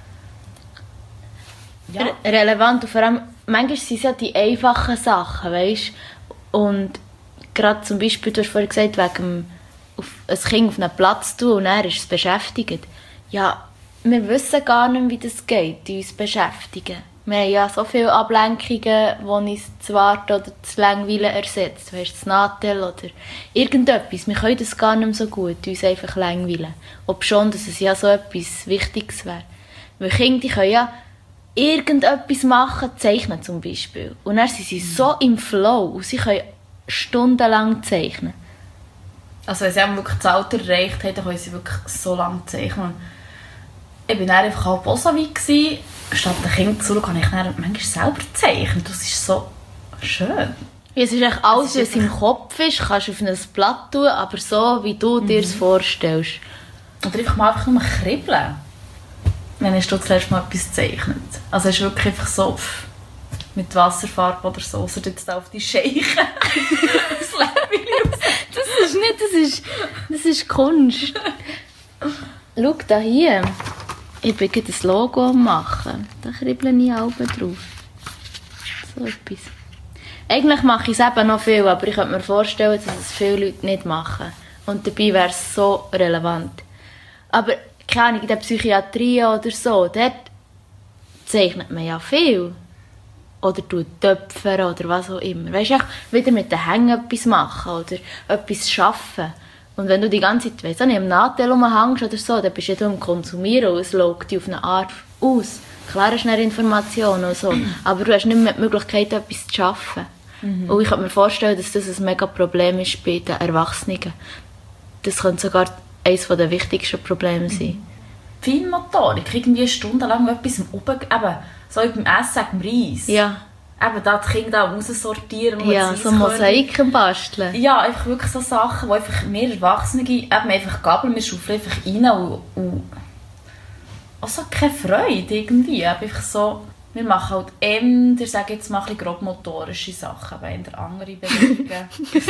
ja. Re- relevant und vor allem, manchmal sind es ja die einfachen Sachen, weißt? Und gerade zum Beispiel, du hast vorhin gesagt, wegen dem, auf ein Kind auf einen Platz tun und er ist es beschäftigt. Ja, wir wissen gar nicht, wie das geht, die uns beschäftigen. Wir haben ja so viele Ablenkungen, die uns zu warten oder zu langweilen ersetzt. Weißt, das Nadel oder irgendetwas. Wir können das gar nicht mehr so gut, uns einfach langweilen. Obschon, dass es ja so etwas Wichtiges wäre. Weil Kinder, die können ja irgendetwas machen, zeichnen zum Beispiel. Und dann sind sie so im Flow und sie können stundenlang zeichnen. Also wenn sie wirklich das Alter erreicht haben, dann können sie wirklich so lange zeichnen. Ich war dann einfach halb auch so weit gewesen. Statt den Kindern zu schauen, habe ich dann manchmal selber gezeichnet. Das ist so schön. Ja, es ist echt alles, was im Kopf ist, kannst du auf ein Blatt tun, aber so, wie du mhm. dir es vorstellst. Oder einfach mal einfach nur kribbeln. Wenn hast du das letzte Mal etwas gezeichnet. Also es ist wirklich einfach so pff, mit Wasserfarbe oder so, oder jetzt da auf die Scheiche. Das Leben aus. Das ist nicht, das ist, das ist Kunst. Schau da hier. Ich bin gerade ein Logo am machen. Da kribbel ich auch drauf. So etwas. Eigentlich mache ich es eben noch viel, aber ich könnte mir vorstellen, dass es viele Leute nicht machen. Und dabei wäre es so relevant. Aber keine Ahnung, in der Psychiatrie oder so, dort zeichnet man ja viel. Oder tut töpfern oder was auch immer. Weißt du, wieder mit den Hängen etwas machen oder etwas schaffen. Und wenn du die ganze Zeit, weißt du, nicht am Nadel rumhängst oder so, dann bist du am Konsumieren und es schaut dich auf eine Art aus. Klar hast du Informationen und so, aber du hast nicht mehr die Möglichkeit, etwas zu schaffen. Mhm. Und ich kann mir vorstellen, dass das ein mega Problem ist bei den Erwachsenen. Das könnte sogar eines der wichtigsten Probleme sein. Feinmotorik, irgendwie stundenlang etwas oben, eben, so wie beim Essen, beim Reis. Ja. Eben da die Kinder auch raussortieren. Ja, so Mosaiken basteln. Ja, einfach wirklich so Sachen, wo einfach mehr Erwachsene eben einfach Gabel, wir schaufeln einfach rein und, und auch so keine Freude irgendwie. Einfach so, wir machen halt eher, ich sage jetzt mal ein bisschen grobmotorische Sachen, aber in der anderen Bewegungen.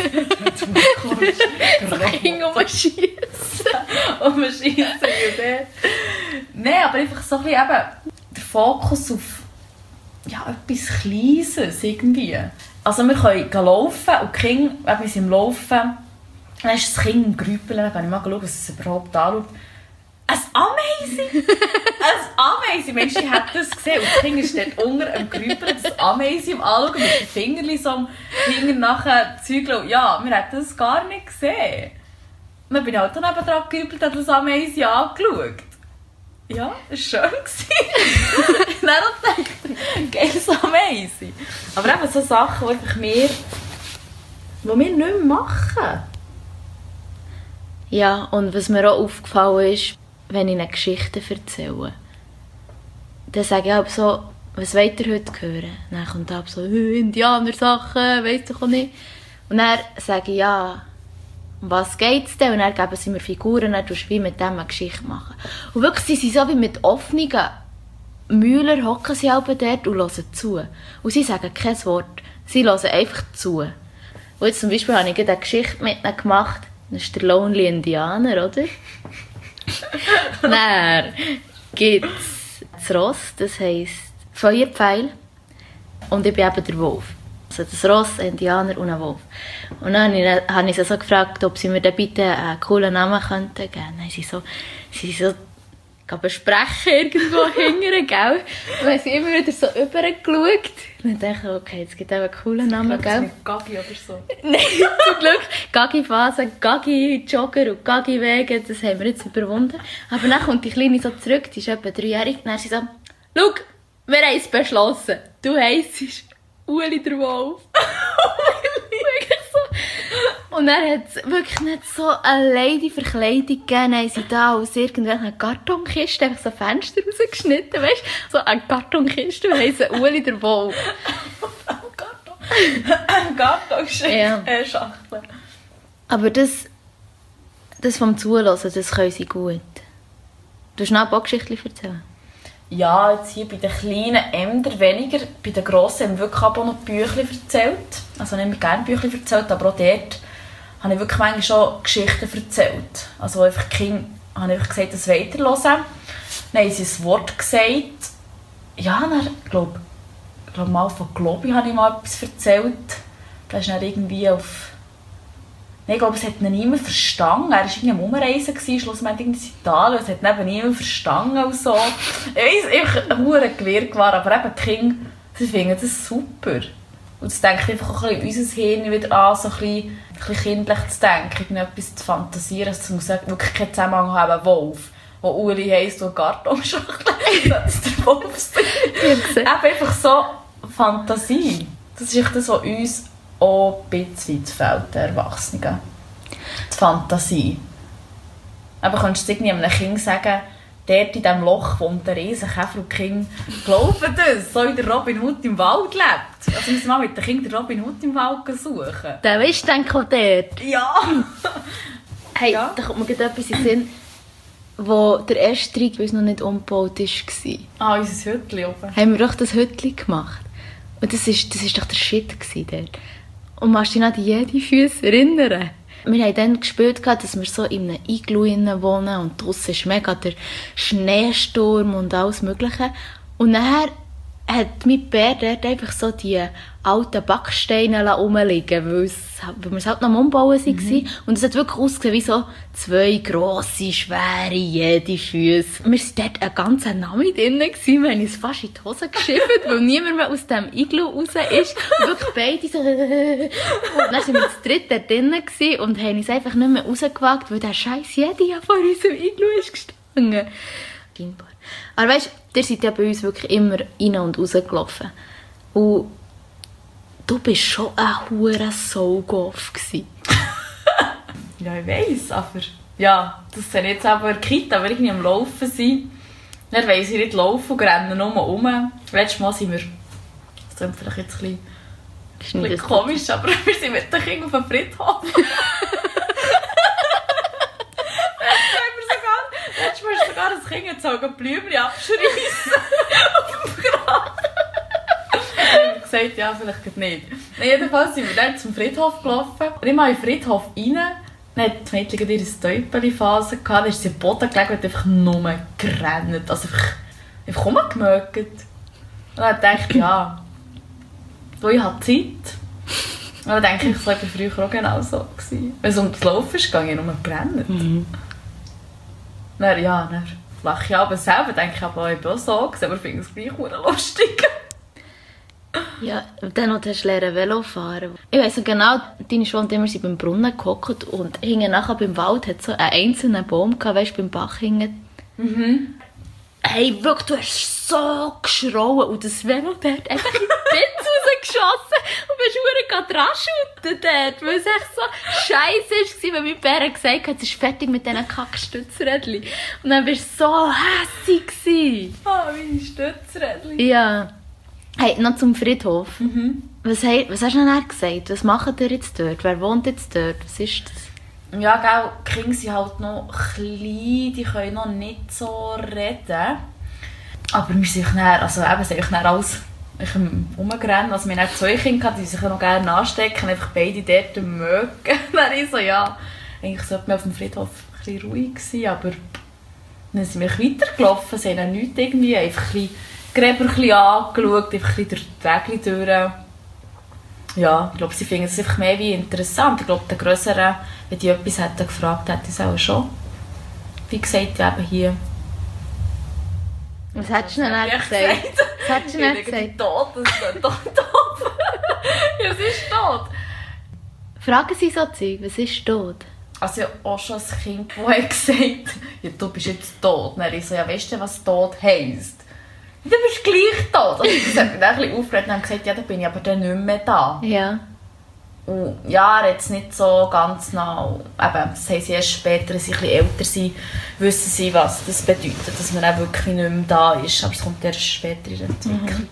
Ging um ein Schiessen. Um ein Schiessen, Nein, aber einfach so ein bisschen eben der Fokus auf ja, etwas Kleines irgendwie. Also wir können laufen und die Kinder, wenn wir sind im Laufen, dann ist das Kind im Grüppeln, dann kann ich mal schauen, was es überhaupt anschaut. Ein Ameise! Ein Ameise! Mensch, ich hätte das gesehen. Und das Kind ist dort unter am Grüppeln, das Ameise im Anschauen, mit den Fingern so am Finger nachher Zügeln. Ja, wir hätten das gar nicht gesehen. Und dann bin ich halt dann eben dran gerüppelt und das Ameise angeschaut. Ja, das war schön. Ich habe dann gedacht, geiles Ameise. Aber eben so Sachen, die einfach wir, die wir nicht mehr machen. Ja, und was mir auch aufgefallen ist, wenn ich eine Geschichte erzähle, dann sage ich auch so, was wollt ihr heute hören? Dann kommt auch so, Indianer-Sachen, weiss ich auch nicht. Und dann sage ich, ja, um was geht es denn? Und dann geben sie mir Figuren, dann tust du wie mit dem eine Geschichte machen. Und wirklich, sie sind so wie mit offenen Mühlen, hocken sie auch dort und hören zu. Und sie sagen kein Wort, sie hören einfach zu. Und jetzt zum Beispiel habe ich eine Geschichte mit ihnen gemacht, das ist der Lonely Indianer, oder? Dann gibt es das Ross, das heisst Feuerpfeil. Und ich bin eben der Wolf. Also das Ross, ein Indianer und ein Wolf. Und dann habe ich sie so gefragt, ob sie mir dann bitte einen coolen Namen könnten geben könnten. Dann haben sie so, sie so besprechen irgendwo hingern, gell? Und dann haben sie immer wieder so rübergeschaut. Und dann dachte ich, okay, jetzt gibt es einen coolen Namen, ich gell? Mit Gagi oder so. Nein, zum Glück. Gagi-Phase, Gagi-Jogger und Gagi-Wege, das haben wir jetzt überwunden. Aber dann kommt die Kleine so zurück, die ist etwa dreijährig, und dann ist sie so, schau, wir haben es beschlossen, du heissest Uli der Wolf. Wirklich so. Und dann hat es wirklich nicht so eine Lady-Verkleidung gegeben, dann haben sie da aus irgendwelchen Kartonkisten einfach so Fenster rausgeschnitten, weißt du? So eine Kartonkiste und haben sie Uli der Wolf. Kartonschachtel. Ja. Aber das, das vom Zuhören, das können sie gut. Du hast noch ein paar Geschichten erzählen? Ja, jetzt hier bei den Kleinen eher weniger. Bei den Grossen haben wir wirklich auch noch Bücher erzählt. Also nicht mehr gerne Bücher erzählt, aber auch dort habe ich wirklich manchmal schon Geschichten erzählt. Also einfach die Kinder habe ich einfach gesagt, das weiterhören. Dann haben sie ein Wort gesagt. Ja, dann, ich glaube, ich glaube mal von Globi habe ich mal etwas erzählt. Da ist dann irgendwie auf... Nein, ich glaube, es hat ihn niemand verstanden. Er war irgendwie am Umreisen, schlussendlich in Italien. Es hat ihn niemand verstanden und so. Ich weiss, ich war ein hoher Gewirr, aber eben die Kinder, sie finden das super. Und das denkt einfach auch ein bisschen unser Hirn wieder an, so ein bisschen, ein bisschen kindlich zu denken, etwas zu fantasieren. Es muss wirklich keinen Zusammenhang haben, Wolf, wo Uli heisst und Kartonschachtel. Das ist der Wolf. Eben einfach so Fantasie. Das ist das, was uns auch ein bisschen fehlt, den Erwachsenen. Die Fantasie. Aber kannst du irgendwie einem Kind sagen, dort in diesem Loch wohnt ein Riesenkäfer und die Kinder glauben das, so wie der Robin Hood im Wald lebt. Also müssen wir mal mit den Kindern den Robin Hood im Wald suchen. Der ist dann auch dort. Ja! Hey, Ja. da kommt mir gerade etwas in den Sinn, wo der erste Streit, weil es noch nicht umgebaut war, Ah, unser Hütchen oben. haben wir doch das Hütchen gemacht. Und das war das ist doch der Shit dort. Und kannst du dich noch an die Jedi-Füße erinnern? Wir haben dann gespielt, dass wir so in einem Iglu wohnen und draussen ist mega der Schneesturm und alles Mögliche. Und nachher hat mein Bär dort einfach so die alten Backsteine rumliegen, weil, es, weil wir es halt noch am Umbauen waren. Mhm. Und es hat wirklich ausgesehen wie so zwei grosse, schwere Jedi-Füße. Wir waren dort einen ganzen Namen drin, wir haben uns fast in die Hose geschifft, weil niemand mehr aus dem Iglu raus ist. Und wirklich beide so... Und dann waren wir zu dritt dort drin und haben uns einfach nicht mehr rausgewagt, weil der scheiß Jedi ja vor unserem Iglu ist gestanden. Aber weißt du, ihr seid ja bei uns wirklich immer rein und raus gelaufen. Und du bist schon ein hoher Saugoff gsi. Ja, ich weiss, aber... Ja, das sind jetzt aber Kita, wenn ich am Laufen sind. Dann weiss ich nicht laufen und rennen nur um. Letztes Mal sind wir... Das klingt vielleicht jetzt ein bisschen, ein bisschen komisch, aber wir sind mit den Kindern auf dem Friedhof. Letztes Mal ist sogar ein Kind gezogen, Blümchen abschreissen auf dem Grab. Ich habe gesagt, ja, vielleicht geht nicht. Jedenfalls sind wir dann zum Friedhof gelaufen. Und ich mal in den Friedhof rein. Dann hat das Mädchen ihre Stäubeli-Phase gehabt. Dann ist sie am Boden gelegen und hat einfach nur gerannt. Also einfach, einfach rumgemögt. dann dachte ich, ja, wo ich habe Zeit. Und dann denke ich, es war früher auch genau so. Wenn es um das Laufen ging, ich nur gerannt. Mhm. Dann, ja, dann lache ich aber selber, denke ich, aber ich bin auch so gewesen, aber ich finde es gleich lustig. Ja, dann noch hast du lernen Velo fahren. Ich weiss noch genau, deine Schwester immer beim Brunnen gehockt und hinten nachher beim Wald hat so einen einzelnen Baum gehabt, weißt du, beim Bach hinten. Mhm. Hey, wirklich, du hast so geschrauen und das Velo dort einfach in die Spitze rausgeschossen und bist verdammt dran schütten dort, weil es echt so scheisse war, weil mein Bär gesagt hat, es ist fertig mit diesen Kackstützrädchen. Und dann warst du so hässig. Ah, oh, meine Stützrädchen. Ja. Hey, noch zum Friedhof. Mhm. Was, he, was hast du denn gesagt? Was macht ihr jetzt dort? Wer wohnt jetzt dort? Was ist das? Ja, gell, die Kinder sind halt noch klein, die können noch nicht so reden. Aber wir sind dann, also eben, sind dann alles rumgerannt. Also wir hatten zwei Kinder, die sich noch gerne anstecken, einfach beide dort mögen. Dann ich so, ja, eigentlich sollte man auf dem Friedhof ein bisschen ruhig sein, aber dann sind wir weitergelaufen, sie haben nichts irgendwie, einfach ein bisschen Gräber ein bisschen angeschaut, einfach ein bisschen durch die Wege durch. Ja, ich glaube, sie finden es einfach mehr wie interessant. Ich glaube, der Grössere, wenn die etwas hätten gefragt, hätte ich es auch schon. Wie gesagt, ja, eben hier. Was hättest du denn dann gesagt? Was hättest du denn gesagt? Ich bin tot, das ist tot, tot. Ja, sie ist tot. Fragen Sie so Zeug, was ist tot? Also ich habe auch schon ein Kind, das gesagt hat, ja, du bist jetzt tot. Und dann ich so, ja, weißt du, was tot heisst? Du bist gleich tot. Also das hat mich dann ein bisschen aufgeregt und haben gesagt, ja, dann bin ich aber dann nicht mehr da. Ja. Und ja, jetzt nicht so ganz nah. Eben, das haben sie erst später, als sie ein bisschen älter sind, wissen sie, was das bedeutet, dass man auch wirklich nicht mehr da ist. Aber es kommt erst später in der Entwicklung. Mhm.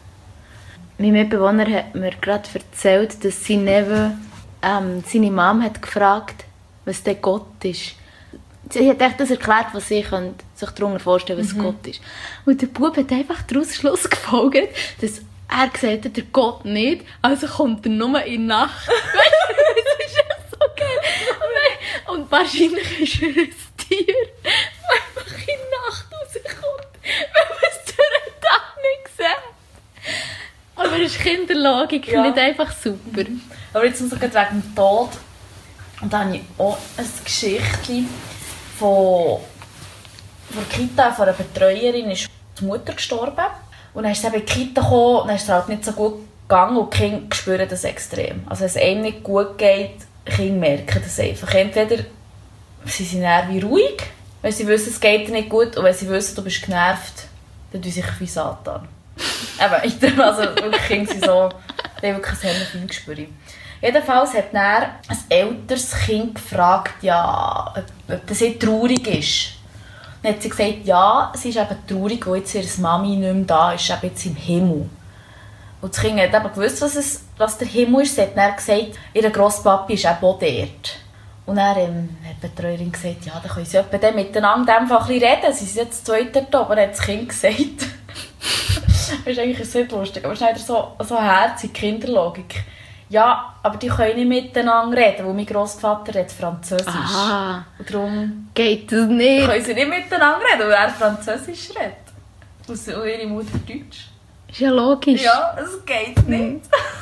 Mein Mitbewohner hat mir gerade erzählt, dass sie neben ähm, seine Mom hat gefragt, was der Gott ist. Sie hat echt das erklärt, was sie sich darunter vorstellen können, was mhm. Gott ist. Und der Bub hat einfach daraus Schluss gefolgt, dass er gesagt hat, der Gott nicht, also kommt er nur in der Nacht. Weißt du, das ist echt so geil. Und wahrscheinlich ist er ein Tier, das einfach in der Nacht rauskommt, wenn man es durch den Tag nicht sieht. Aber es ist Kinderlogik, ja. Nicht einfach super. Aber jetzt muss ich gerade wegen dem Tod. Und da habe ich auch ein Geschichtchen von, von der Kita, von einer Betreuerin, ist die Mutter gestorben. Und dann ist sie eben in die Kita gekommen, und dann ist es halt nicht so gut gegangen und die Kinder spüren das extrem. Also wenn es einem nicht gut geht, die Kinder merken das einfach. Entweder sie sind eher wie ruhig, wenn sie wissen, es geht dir nicht gut, und wenn sie wissen, du bist genervt, dann tun sie sich wie Satan. Eben, also wirklich Kinder sind so, die haben wirklich ein helles Gespür. Jedenfalls hat dann ein älteres Kind gefragt, ja, ob das nicht traurig ist. Dann hat sie gesagt, ja, sie ist eben traurig, weil jetzt ihre Mami nicht mehr da ist, eben jetzt im Himmel. Und das Kind hat eben gewusst, was, es, was der Himmel ist. Sie hat dann gesagt, ihr Grosspapi ist eben auch dort. Und dann ähm, hat die Betreuerin gesagt, ja, dann können sie etwa miteinander ein bisschen reden. Sie sind jetzt zwei dort oben, hat das Kind gesagt. Das ist eigentlich nicht lustig, aber es ist wieder so, so herzig, Kinderlogik. Ja, aber die können nicht miteinander reden, weil mein Grossvater redet Französisch. Aha. Und darum geht das nicht. Können sie nicht miteinander reden, weil er Französisch redet. Und ihre Mutter Deutsch. Ist ja logisch. Ja, es geht nicht.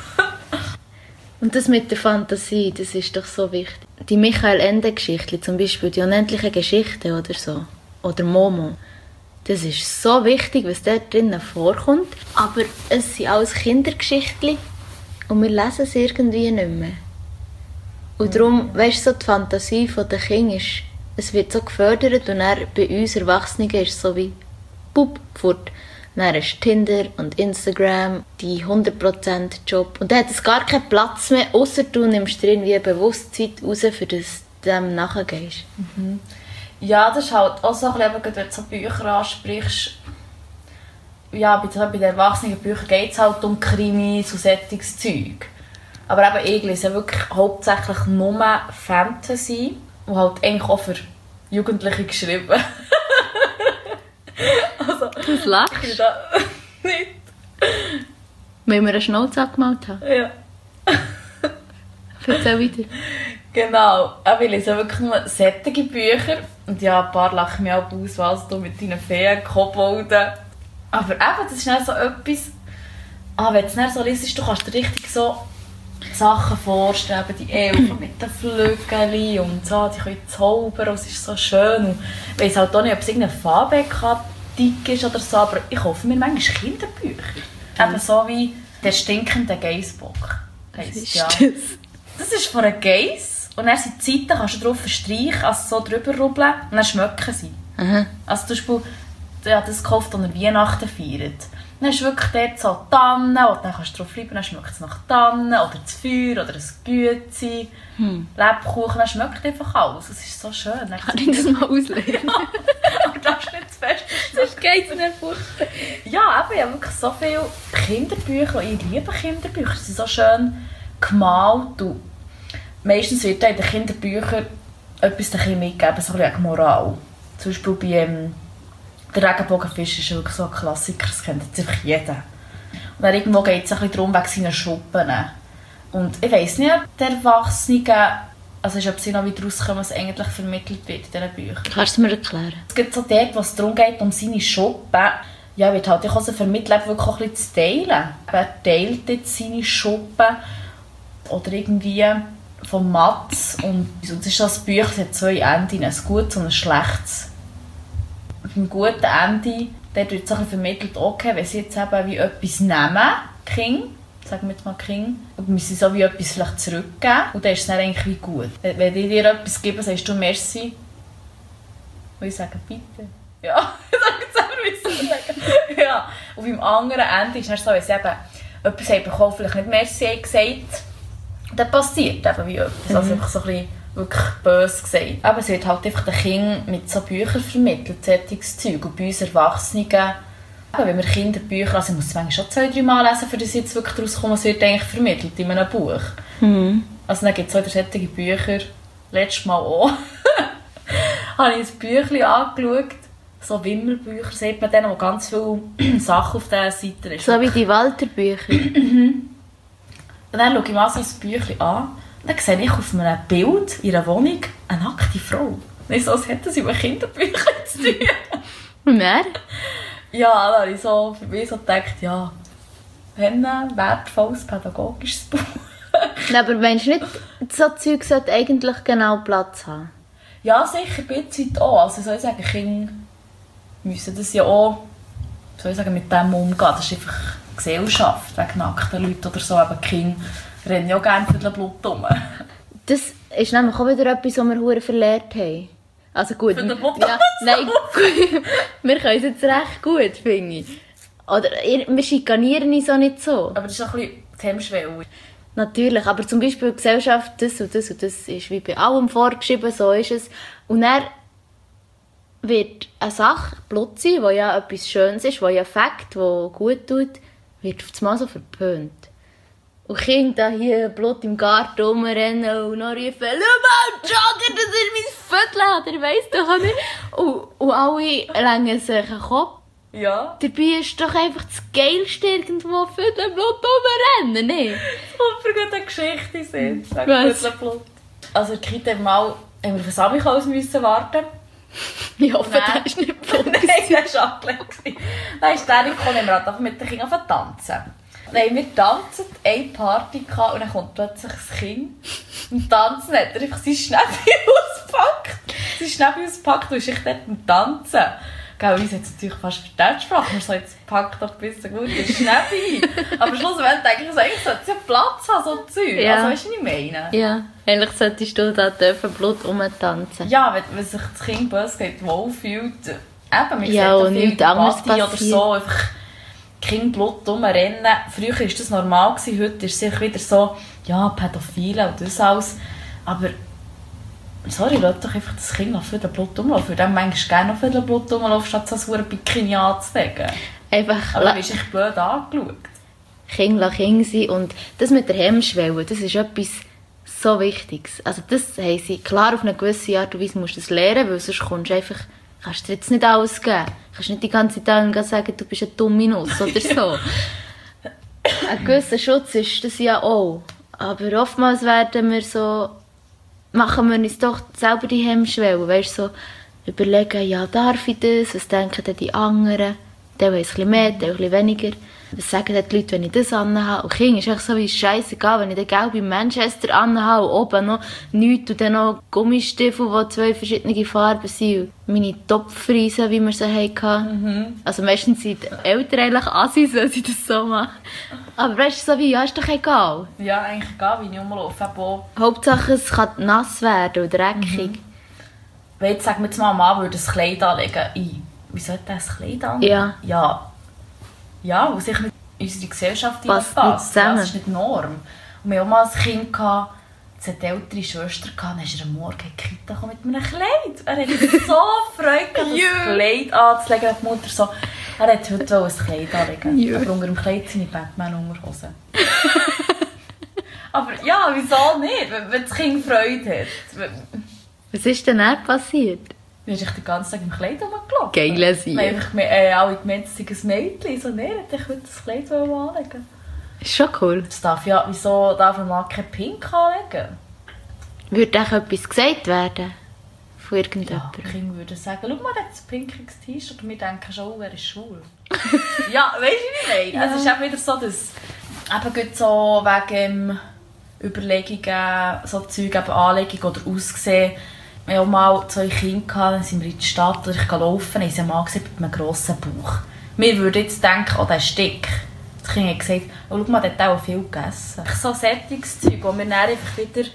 Und das mit der Fantasie, das ist doch so wichtig. Die Michael Ende-Geschichte, zum Beispiel die unendliche Geschichte oder so, oder Momo, das ist so wichtig, was dort drinnen vorkommt. Aber es sind alles Kindergeschichten. Und wir lesen es irgendwie nicht mehr. Und darum, weißt du, so die Fantasie der Kinder ist, es wird so gefördert und dann bei uns Erwachsenen ist es so wie pup, fort. Dann ist Tinder und Instagram die hundert Prozent Job. Und dann hat es gar keinen Platz mehr, außer du nimmst dir irgendwie bewusst Zeit raus, für das du dem nachgehst. Mhm. Ja, das ist halt auch so ein bisschen, wenn du so Bücher ansprichst. Ja, bei den Erwachsenenbüchern geht es halt um Krimis und solches Zeug. Aber eben, ich lese wirklich hauptsächlich nur Fantasy, die halt eigentlich auch für Jugendliche geschrieben. Also, du lachst? Ich da nicht. Weil wir eine Schnauze abgemalt haben? Ja. Erzähl weiter. Genau, ich lese wirklich nur solche Bücher. Und ja, ein paar lachen mich auch aus, was du mit deinen Feen, Kobolden. Aber eben, das ist dann so etwas, ah, wenn du es dann so liest, du kannst dir richtig so Sachen vorstellen, die Elfen mit den Flügeln und so, die können zaubern und es ist so schön. Und ich weiss halt auch nicht, ob es irgendeine Fabeck-Dick ist oder so, aber ich hoffe mir manchmal Kinderbücher. Mhm. Eben so wie «Der stinkende Geissbock». Was ist ja. das? Das ist von einer Geiss und dann sind die Seiten, kannst du drauf verstreichen, also so drüber rubbeln und dann schmecken sie. Aha. Also zum Beispiel, ja, das gekauft, als er Weihnachten feiert. Dann hast du wirklich dort so Tannen, und dann kannst du drauf bleiben, dann schmeckt es nach Tannen, oder das Feuer, oder ein Güezi, hm. Lebkuchen, dann schmeckt einfach alles. Es ist so schön. Dann kann ich das mal auslegen? Ja, aber das ist nicht zu fest. Sonst geht es nicht fort. Ja, eben, ich habe wirklich so viele Kinderbücher, ich liebe Kinderbücher, sie sind so schön gemalt. Und meistens wird in den Kinderbüchern etwas mitgegeben, so ein bisschen Moral. Zum Beispiel bei ähm, «Der Regenbogenfisch» ist wirklich so ein Klassiker, das kennt jetzt einfach jeder. Und dann irgendwo geht es ein bisschen darum, wegen seinen Schuppen. Und ich weiss nicht, ob der Erwachsenen, also ob sie noch wieder rauskommen, was eigentlich vermittelt wird in diesen Büchern. Kannst du mir erklären? Es gibt so dort, wo es darum geht, um seine Schuppen. Ja, wird halt auch so vermittelt, wirklich auch ein bisschen zu teilen. Er teilt jetzt seine Schuppen oder irgendwie von Mats. Und das ist das Buch, es hat zwei Enden, ein gutes und ein schlechtes. Beim guten Ende, dort wird es ein bisschen vermittelt, okay, wenn sie jetzt eben wie etwas nehmen, King, sagen wir jetzt mal King, und müssen sie so wie etwas vielleicht zurückgeben, und dann ist es dann eigentlich wie gut. Wenn die dir etwas geben, sagst du «Merci». Und ich sage «Bitte». Ja, ich sage jetzt auch «Merci». Ja. Und beim anderen Ende ist es so, wenn sie eben etwas haben bekommen, vielleicht nicht «Merci» haben gesagt, dann passiert eben wie etwas. Mhm. Also einfach so ein bisschen wirklich böse gesagt. Aber es wird halt einfach den Kindern mit so Büchern vermittelt, solches Zeug. Und bei uns Erwachsenen, wenn wir Kinderbücher, also ich muss es manchmal schon zwei, drei Mal lesen, für das jetzt wirklich daraus kommen, was wird eigentlich vermittelt in einem Buch. Mhm. Also dann gibt es auch solche Bücher, letztes Mal auch, habe ich ein Büchlein angeschaut, so Wimmelbücher, sieht man dann, wo ganz viele Sachen auf dieser Seite ist. So wie die Walter-Bücher? Und dann schaue ich mal so ein Büchlein an. Dann sehe ich auf einem Bild in einer Wohnung eine nackte Frau. Nicht so, als hätte sie mit Kinderbüchern zu tun. Und wer? Ja, da habe ich so für mich so gedacht, ja, ein wertvolles pädagogisches Buch. Nein, aber meinst du nicht, so Zeug sollte eigentlich genau Platz haben? Ja, sicher, ein bisschen auch. Also soll ich sagen, Kinder müssen das ja auch, soll ich sagen, mit dem umgehen. Das ist einfach Gesellschaft, wegen nackten Leuten oder so. Aber Kinder rennen ja gerne für das Blut rum. Das ist nämlich auch wieder etwas, was wir verdammt verlernt haben. Also gut, für den Blut ja, nein, wir können es jetzt recht gut, finde ich. Oder wir schikanieren uns auch nicht so. Aber das ist auch ein bisschen die Hemmschwelle. Natürlich, aber zum Beispiel die Gesellschaft, das und das und das ist wie bei allem vorgeschrieben, so ist es. Und dann wird eine Sache, Blut sein, die ja etwas Schönes ist, die ja Fakt, die gut tut, wird auf einmal so verpönt. Und Kinder hier Blut im Garten rumrennen und noch rufen, «Schau mal, Jogger, das ist mein Viertel!» Der weiss doch auch nicht. Und, und alle längen sich den Kopf. Ja. Dabei ist doch einfach das Geilste irgendwo für den Blut rumrennen, nicht? Super gute Geschichte sind. Was? Also in der Kita mal haben wir auf den Samichlaus müssen warten. Ich hoffe, der war nicht Blut. Nein, der war abgelehnt. Dann ist der gekommen und wir haben mit den Kindern tanzen. Dann haben wir tanzen, eine Party gehabt, und dann kommt plötzlich das Kind. Und tanzen hat er einfach sein Schnäppi ausgepackt. Sein Schnäppi ausgepackt und ist echt dort am Tanzen. Gell, uns hat es natürlich fast verstanden Sprache. Wir so, jetzt packt doch ein bisschen gut den Schnäppi. Aber schlussendlich denke ich, eigentlich sollte es ja Platz haben, so Zeug. Ja. Also, weißt du, was ich meine? Ja, eigentlich solltest du da dürfen Blut rumtanzen. Ja, wenn, wenn sich das Kind böse geht, wohlfühlt. Eben, wir ja, sehen und viel nichts anderes Party oder passiert. so. Einfach Kind Blut rumrennen. Früher war das normal, heute ist es wieder so, ja, Pädophile und das alles. Aber, sorry, lass doch einfach das Kind für den Blut rumlaufen. Ich würde manchmal gerne noch für den Blut rumlaufen, statt so ein Bikini anzulegen. Einfach, aber dann bist du echt blöd angeschaut. Kind lassen Kind sein. Und das mit der Hemmschwelle, das ist etwas so Wichtiges. Also das haben sie, klar, auf eine gewisse Art und Weise musst du das lernen, weil sonst kommst du einfach, kannst du dir jetzt nicht alles geben. Du kannst nicht die ganze Zeit sagen, du bist eine dumme Nuss oder so. Ein gewisser Schutz ist das ja auch. Aber oftmals werden wir so, machen wir uns doch selber die Hemmschwelle. Weißt, so überlegen, ja, darf ich das? Was denken denn die anderen? Teil ein bisschen mehr, Teil ein bisschen weniger. Was sagen die Leute, wenn ich das anhabe? Und King ist echt so wie scheissegal, wenn ich den gelben Manchester anhabe und oben noch nichts und dann noch Gummistiefel, die zwei verschiedene Farben sind. Und meine Topfriesen, wie wir sie hatten. Mhm. Also meistens sind die Eltern eigentlich Assis, wenn sie das so machen. Aber weißt du, so wie, ja, ist doch egal. Ja, eigentlich egal, wie ich rumlaufe. Hauptsache, es kann nass werden und dreckig. Mhm. Wenn jetzt, sagen wir jetzt mal, ein Mann würde ein Kleid anlegen. I, wie sollte er ein Kleid anlegen? Ja. Ja. Ja, weil sich mit unserer Gesellschaft passt. passt. Ja, das ist nicht Norm. Und wir hatten auch mal ein Kind, gehabt, das hatte eine ältere Schwester, und dann ist er am Morgen in die Kita mit einem Kleid. Er hat so Freude gehabt, das Kleid anzulegen. Die Mutter so, er hat heute ein Kleid anlegen. Ja. Aber unter dem Kleid sind die Batman-Unterhosen. Aber ja, wieso nicht, wenn das Kind Freude hat. Was ist denn dann passiert? Wir sind den ganzen Tag im Kleid rumgelaufen. Geile Sieg. Wir haben äh, alle gemeint, es sei ein Mädchen. So, nein, ich wollte das Kleid anlegen. Ist schon cool. Das darf ja, wieso darf ein Mann kein Pink anlegen? Würde auch etwas gesagt werden? Von irgendjemandem? Ja, Kinder würden sagen, schau mal, der hat ein pinkiges T-Shirt und wir denken schon, oh, er ist schwul. Ja, weißt du, wie ich meine? Ja. Es ist auch wieder so, dass eben so wegen Überlegungen, so Zeug, eben Anlegung oder Aussehen. Wir hatten auch mal zwei Kinder, dann sind wir in die Stadt, oder ich gehe laufen, und ich habe einen Mann gesehen mit einem grossen Bauch. Wir würden jetzt denken, oh, der ist dick. Das Kind hat gesagt, oh, schau mal, der hat auch viel gegessen. So Sättigungszeug, wo wir dann einfach wieder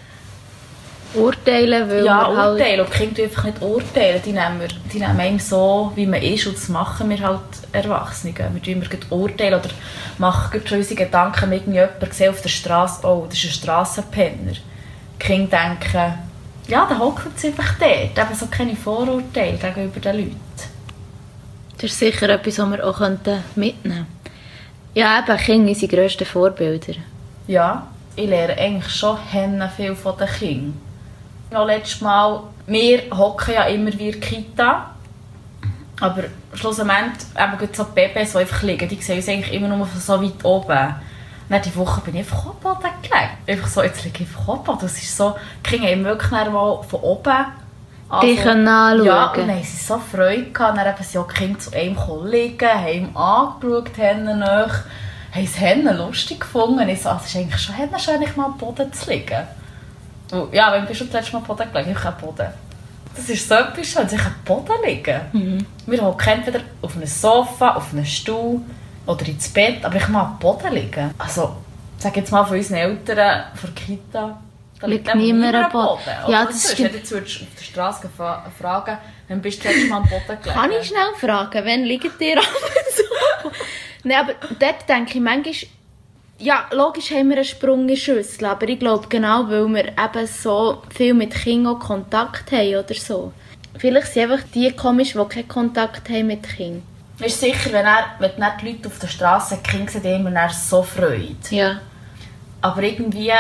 urteilen, weil ja, wir halt... urteilen. Und die Kinder einfach nicht urteilen. Die nehmen, wir, die nehmen einem so, wie man ist, und das machen wir halt Erwachsene. Wir tun immer urteilen oder machen schon unsere Gedanken, wenn irgendjemand sieht auf der Straße, oh, das ist ein Strassenpenner. Die Kinder denken, ja, der hockt jetzt einfach dort. Eben so keine Vorurteile gegenüber den Leuten. Das ist sicher etwas, was wir auch mitnehmen könnten. Ja, eben, Kinder sind die grössten Vorbilder. Ja, ich lerne eigentlich schon viel von den Kindern. Noch letztes Mal, wir hocken ja immer wie in der Kita. Aber schlussendlich eben so die Babys, die einfach liegen, die sehen uns eigentlich immer nur so weit oben. Dann diese Woche bin ich einfach auf den Boden gelegt. Einfach so, jetzt liege ich einfach auf den Boden. Das ist so, die Kinder haben wirklich mal von oben die können anschauen. Ja, und dann haben sie so Freude gehabt. Dann haben sie auch die Kinder zu einem liegen, haben ihm angeschaut, Hennen nach. Haben es Hennen lustig gefunden. Ich so, es ist eigentlich schon Hennen schön, mal am Boden zu liegen. Und ja, wenn bist du das letzte Mal am Boden gelegen? Ich am Boden. Das ist so etwas schön, sich am Boden liegen. Mhm. Wir hocken entweder auf einem Sofa, auf einem Stuhl oder ins Bett, aber ich mal am Boden liegen. Also, sag jetzt mal von unseren Eltern, von der Kita, da liegt niemand am Boden. Boden. Ja, das stimmt. Wenn du jetzt auf der Straße fragen, dann bist du letztes Mal am Boden gelegen. Kann ich schnell fragen, wann liegt ihr ab so? Nein, aber dort denke ich manchmal, ja, logisch haben wir einen Sprung in die Schüssel, aber ich glaube genau, weil wir eben so viel mit Kindern Kontakt haben oder so. Vielleicht sind einfach die komisch, die keinen Kontakt haben mit Kindern. Ist sicher, wenn, er, wenn die Leute auf der Straße die Kinder sehen, haben wir so Freude. Ja. Aber irgendwie...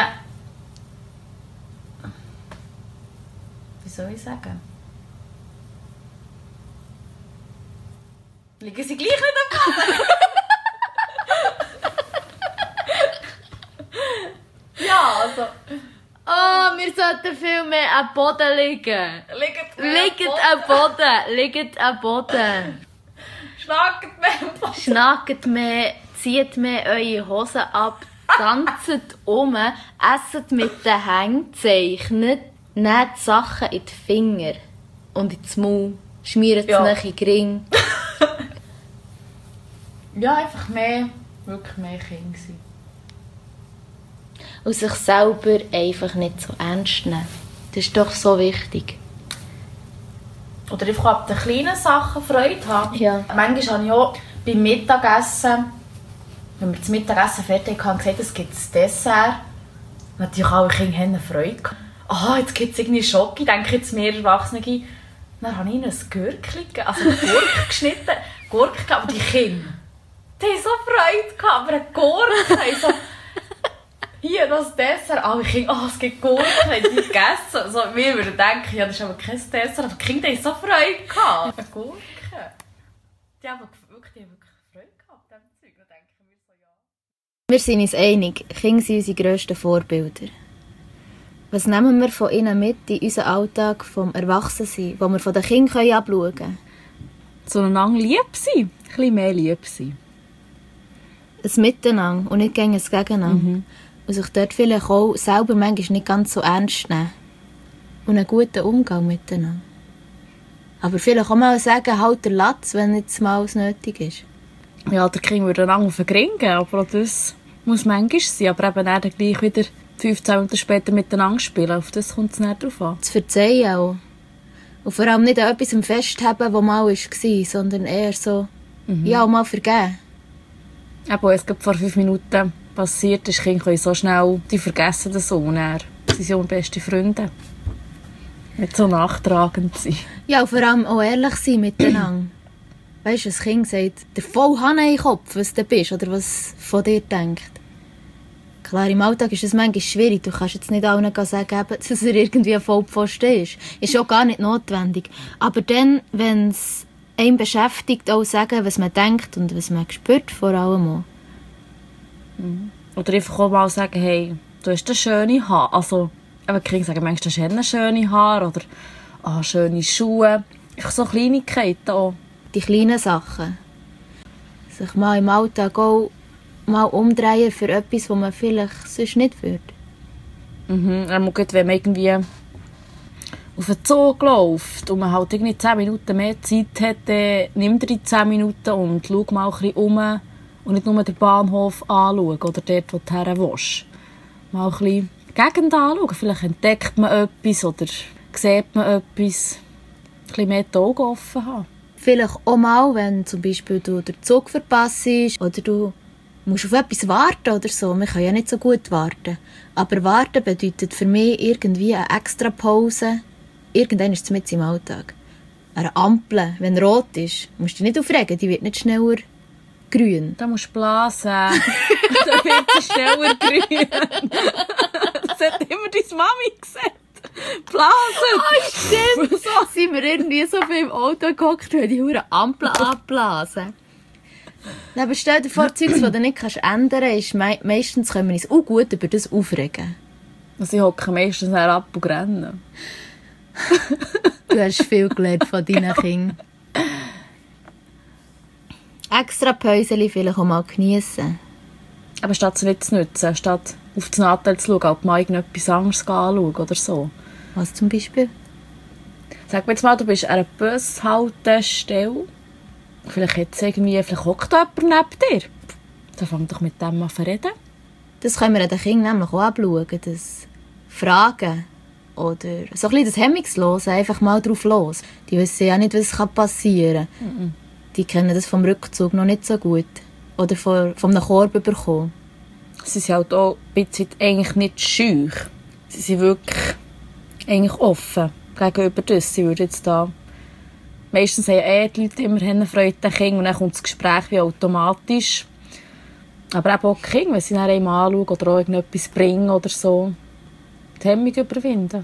Wie soll ich sagen? Liegen sie gleich nicht am Boden? Ja, also... Oh, wir sollten viel mehr am Boden liegen. Liegt Liegt am Boden. Liegt am Boden. Schnackt mehr am Boden. Schnackt mehr, zieht mehr eure Hosen ab, tanzt um, esset mit den Händen, zeichnet, nehmt Sachen in die Finger und ins Maul, schmiert es ja. Nicht in den Ring. Ja, einfach mehr, wirklich mehr Kinder sein. Und sich selber einfach nicht so ernst nehmen. Das ist doch so wichtig. Oder einfach ab den kleinen Sachen Freude haben. Ja. Manchmal habe ich auch beim Mittagessen, wenn wir das Mittagessen fertig haben, gesagt, es gibt ein Dessert. Natürlich alle Kinder haben Freude gehabt. Aha, jetzt gibt es irgendwie Schoki, denke jetzt mehr Erwachsene. Dann habe ich ihnen ein Gürkchen gegeben, also eine Gurke geschnitten. Gurke, aber die Kinder, die haben so Freude gehabt, aber eine Gurke. So, hier, das Dessert. Alle Kinder, oh, es gibt Gurken, haben die gegessen. Also, wir würden denken, ja, das ist aber kein Dessert, aber die Kinder haben so Freude gehabt. Eine Gurke. Die haben wirklich, die haben wirklich Freude gehabt an diesem Zeug. Dann denken wir so, ja. Wir sind uns einig, Kinder sind unsere grössten Vorbilder. Was nehmen wir von ihnen mit in unseren Alltag vom Erwachsensein, wo wir von den Kindern abschauen können? zueinander lieb sein. Ein bisschen mehr lieb sein. Ein Miteinander und nicht gegen ein Gegeneinander. Mhm. Und sich dort vielleicht auch selber manchmal nicht ganz so ernst nehmen. Und einen guten Umgang miteinander. Aber vielleicht auch mal sagen, halt den Latz, wenn jetzt mal was nötig ist. Ja, der Kind würde einander auf den Gring gehen, aber auch das muss manchmal sein. Aber eben dann gleich wieder fünfzehn Minuten später miteinander spielen. Auf das kommt es nicht drauf an. Zu verzeihen auch. Und vor allem nicht an etwas festhalten, was mal war, sondern eher so, mhm. ja, auch mal vergeben. Eben, als es vor fünf Minuten passiert ist, Kinder können so schnell, die vergessen das so. Sie sind beste Freunde. Nicht so nachtragend sein. Ja, und vor allem auch ehrlich sein miteinander. Weißt du, ein Kind sagt, der voll Hanne in den Kopf, was du bist oder was von dir denkt. Klar, im Alltag ist es manchmal schwierig. Du kannst jetzt nicht allen sagen, dass er irgendwie ein Vollpfosten ist. Ist auch gar nicht notwendig. Aber dann, wenn es einen beschäftigt, auch sagen, was man denkt und was man spürt, vor allem auch. Mhm. Oder einfach auch mal sagen, hey, du hast eine schöne Haare. Also, aber die Kinder sagen manchmal, du hast eine schöne Haare oder oh, schöne Schuhe. Einfach so Kleinigkeiten auch. Die kleinen Sachen. Sich mal im Alltag auch mal umdrehen für etwas, was man vielleicht sonst nicht würde. Mhm. Wenn man irgendwie auf den Zug läuft und man halt irgendwie zehn Minuten mehr Zeit hat, dann nimm dir die zehn Minuten und schau mal ein bisschen um und nicht nur den Bahnhof anschauen oder dort, wo du hin willst. Mal ein bisschen die Gegend anschauen. Vielleicht entdeckt man etwas oder sieht man etwas. Ein bisschen mehr die Augen offen haben. Vielleicht auch mal, wenn zum Beispiel du den Zug verpasst oder du musst auf etwas warten oder so. Man kann ja nicht so gut warten. Aber warten bedeutet für mich irgendwie eine extra Pause. Irgendwann ist es mit im Alltag. Eine Ampel, wenn rot ist, musst du dich nicht aufregen, die wird nicht schneller grün. Da musst du blasen. Dann wird sie schneller grün. Das hat immer deine Mami gesagt. Blasen! Ah, stimmt! So sind wir irgendwie so viel im Auto gehockt, weil die hure Ampel abblasen. Aber stell dir vor, Zeugs, das du nicht ändern kannst, ist me- meistens können wir uns auch gut über das aufregen. Sie hocken meistens ab und rennen. Du hast viel gelernt von deinen Kindern. Extra Päuschen vielleicht auch mal geniessen. Aber statt sie nicht zu nutzen, statt auf das Nattel zu schauen, ob man irgendetwas anderes anschauen oder so. Was zum Beispiel? Sag mir jetzt mal, du bist an einer Bushaltestelle. Vielleicht, jetzt irgendwie, vielleicht hockt jemand neben dir. Dann fang doch mit dem an zu reden. Das können wir den Kindern nämlich auch abschauen. Das Fragen oder so ein bisschen das Hemmungslose, einfach mal drauf los. Die wissen ja nicht, was passieren kann. Mm-mm. Die kennen das vom Rückzug noch nicht so gut. Oder von, von einem Korb bekommen. Sie sind halt auch ein bisschen eigentlich nicht scheu. Sie sind wirklich eigentlich offen gegenüber das. Sie würden jetzt da... Meistens haben eh die Leute immer eine Freude an Kindern und dann kommt das Gespräch wie automatisch. Aber eben auch die Kinder, wenn sie dann einmal anschauen oder auch irgendetwas bringen oder so, die Hemmung überwinden.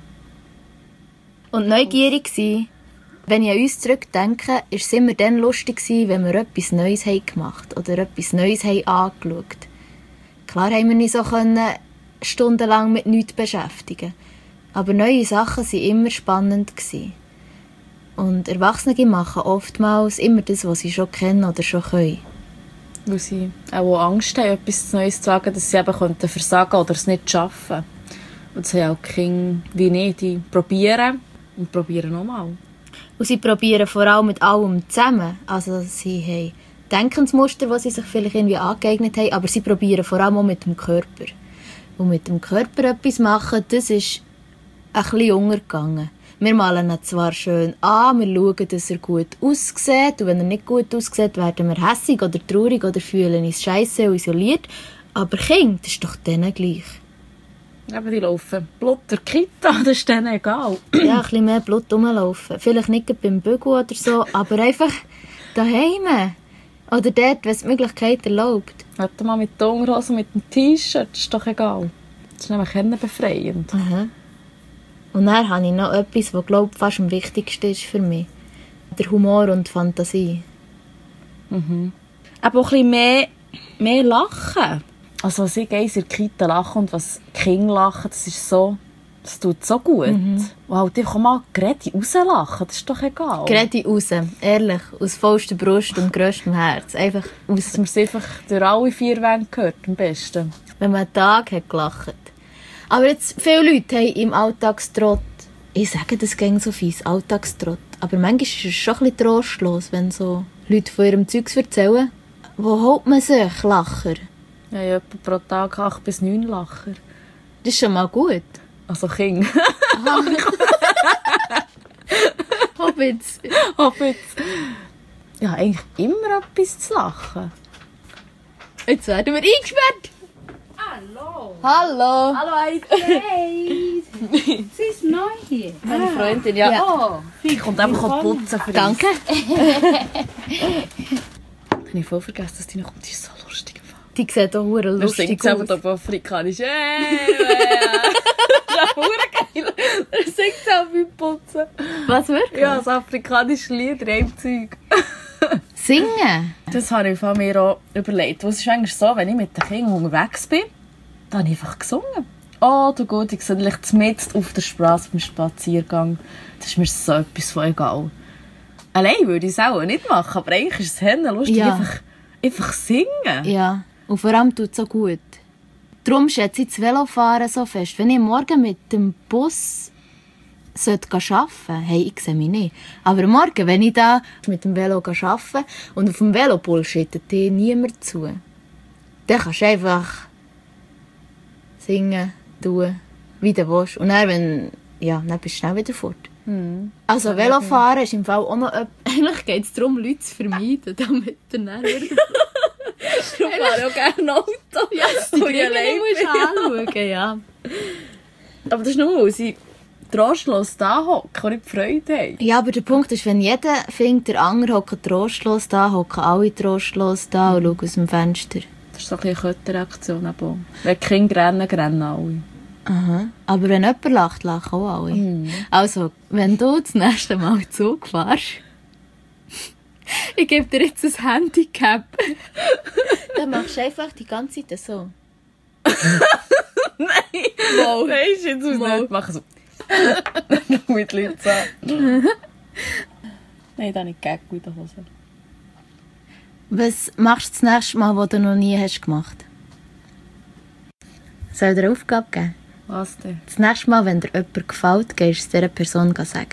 Und neugierig sein. Wenn ich an uns zurückdenke, war es immer dann lustig, wenn wir etwas Neues gemacht haben oder etwas Neues angeschaut. Klar haben wir nicht so können, stundenlang mit nichts beschäftigen. Aber neue Sachen waren immer spannend. Und Erwachsene machen oftmals immer das, was sie schon kennen oder schon können. Weil sie auch Angst haben, etwas Neues zu sagen, dass sie eben könnten versagen oder es nicht schaffen. Und das haben auch die Kinder wie nicht. Die probieren und probieren nochmal. Und sie probieren vor allem mit allem zusammen. Also sie haben Denkensmuster, die sie sich vielleicht irgendwie angeeignet haben, aber sie probieren vor allem auch mit dem Körper. Und mit dem Körper etwas machen, das ist ein bisschen untergegangen. Wir malen ihn zwar schön an, wir schauen, dass er gut aussieht, und wenn er nicht gut aussieht, werden wir hässig oder traurig oder fühlen uns scheisse und isoliert. Aber Kinder, das ist doch denen gleich. Aber die laufen Blut der Kita, das ist denen egal. Ja, ein bisschen mehr Blut rumlaufen. Vielleicht nicht beim Bügel oder so, aber einfach daheim. Oder dort, wenn es die Möglichkeit erlaubt. Warte mal mit der Unterhose, mit dem T-Shirt, das ist doch egal. Das ist nämlich befreiend. Aha. Und dann habe ich noch etwas, das, glaube ich, fast am wichtigsten ist für mich. Der Humor und die Fantasie. Mhm. Aber auch ein bisschen mehr, mehr lachen. Also was ich in der Kita lache und was die Kinder lachen, das ist so, Das tut so gut. Mhm. Wow, die kann mal Greti rauslachen, das ist doch egal. Greti raus, ehrlich, aus vollster Brust und grösstem Herz. Einfach raus. Dass man es einfach durch alle vier Wände gehört, am besten. Wenn man einen Tag hat gelacht. Aber jetzt, viele Leute haben im Alltagstrott, ich sage das gegen so fies, Alltagstrott, aber manchmal ist es schon ein bisschen trostlos, wenn so Leute von ihrem Zeugs erzählen. Wo holt man sich Lacher? Ja, ja, etwa pro Tag acht bis neun Lacher. Das ist schon mal gut. Also King. Hobbits. Hobbits. Ja, eigentlich immer etwas zu lachen. Jetzt werden wir eingesperrt. Hallo. Hallo. Hallo, Heidi. Hey. Sie ist neu hier. Meine Freundin, ja. Ja. Oh. Sie kommt einfach putzen für uns. Danke. Ich habe voll vergessen, dass die noch kommt. Die ist so lustig. Die sieht auch hure Wir lustig singt aus. selber auf Afrikanisch. Hey, das ist hure geil. Er singt selber beim Putzen. Was, wirklich? Ja, das afrikanische Lied, Reimzeug. Singen? Das habe ich von mir auch überlegt. Es ist eigentlich so, wenn ich mit den Kindern unterwegs bin, dann habe ich einfach gesungen. Oh, du Gott, ich sehe dich mitten auf der Straße beim Spaziergang. Das ist mir so etwas von egal. Allein würde ich es auch nicht machen, aber eigentlich ist es lustig, Ja. einfach, einfach singen. Ja, und vor allem tut es so gut. Darum schätze ich das Velofahren so fest. Wenn ich morgen mit dem Bus sollte arbeiten sollte, hey, ich sehe mich nicht. Aber morgen, wenn ich da mit dem Velo arbeite und auf dem Velo bullshittet dir niemand zu, dann kannst du einfach singen, tun, wie du willst. Und dann, wenn, ja, dann bist du schnell wieder fort. Hm. Also Velofahren ist im Fall auch noch etwas. Eigentlich geht es darum, Leute zu vermeiden, damit er dann wieder... Ich fahre auch gerne Auto. Ja, das die Dinge musst anschauen, ja. Aber das ist nur, weil sie trostlos da hocken und nicht Freude haben. Ja, aber der Punkt ist, wenn jeder findet, der andere hockt trostlos da, hocken alle trostlos da und schauen aus dem Fenster. Das ist so ein bisschen eine Kettenreaktion. Aber wenn die Kinder rennen, rennen alle. Aha. Aber wenn jemand lacht, lachen auch alle. Mm. Also, wenn du das nächste Mal Zug fährst, ich gebe dir jetzt ein Handicap. Dann machst du einfach die ganze Zeit so. Nein! Wow. Weisst du, jetzt muss Wow. nicht machen so. Mit Leuten sagen. Nein, da nicht Gag in der Hose. Was machst du das nächste Mal, was du noch nie hast gemacht? Soll ich dir eine Aufgabe geben? Was denn? Das nächste Mal, wenn dir jemand gefällt, gehst du es dieser Person sagen.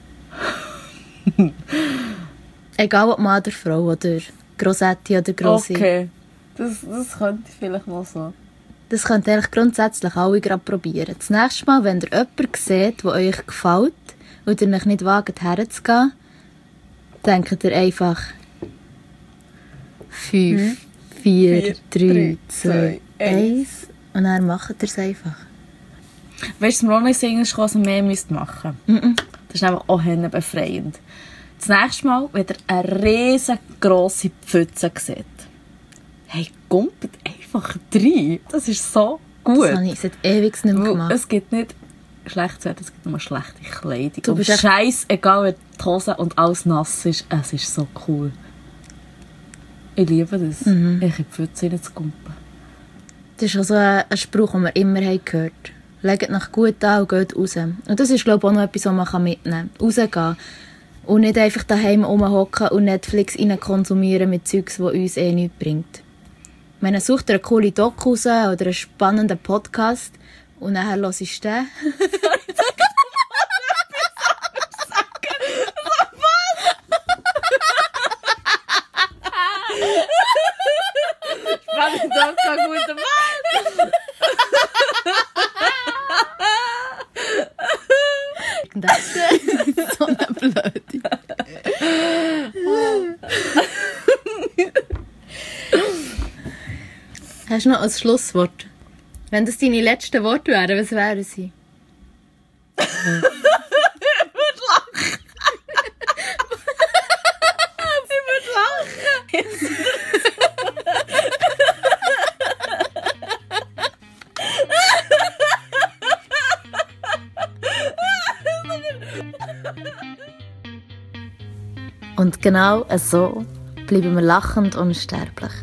Egal ob Mann oder Frau oder Grossetti oder Grossi. Okay. Das, das könnte ich vielleicht mal so. Das könnt ihr eigentlich grundsätzlich alle gerade probieren. Das nächste Mal, wenn ihr jemanden seht, der euch gefällt und ihr euch nicht wagt, herzugehen, denkt ihr einfach fünf, vier, drei, zwei, eins und dann macht ihr es einfach. Weißt du, was mir auch nicht singen ist, was ihr mehr müsst machen müsst? Mm-mm. Das ist nämlich auch befreiend. Das nächste Mal, wenn ihr eine riesengroße Pfütze seht, hey, kumpelt einfach rein. Das ist so gut. Das habe ich seit ewig nicht mehr Weil gemacht. es gibt nicht schlechtes Wetter, es gibt nur schlechte Kleidung. Du Und bist echt- scheiß, egal wenn die Hose und alles nass ist, es ist so cool. Ich liebe das. Mhm. Ich in die Pfütze reinzukumpen. Das ist also ein ein Spruch, den wir immer haben gehört haben. Legt nach gut an und geht raus. Und das ist, glaube ich, auch noch etwas, was man mitnehmen kann. Rausgehen. Und nicht einfach daheim rumhocken und Netflix rein konsumieren mit Zeugs, das uns eh nichts bringt. Ich meine, sucht ihr eine coole Doku raus oder einen spannenden Podcast und nachher hörst du den. Spannend, danke, guter Mann! Das ist so eine Blöde. Hast du noch ein Schlusswort? Wenn das deine letzten Worte wären, was wären sie? Und genau so bleiben wir lachend unsterblich.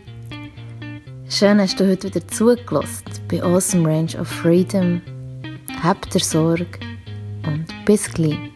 Schön hast du heute wieder zugelassen bei Awesome Range of Freedom. habt ihr Sorge und bis gleich.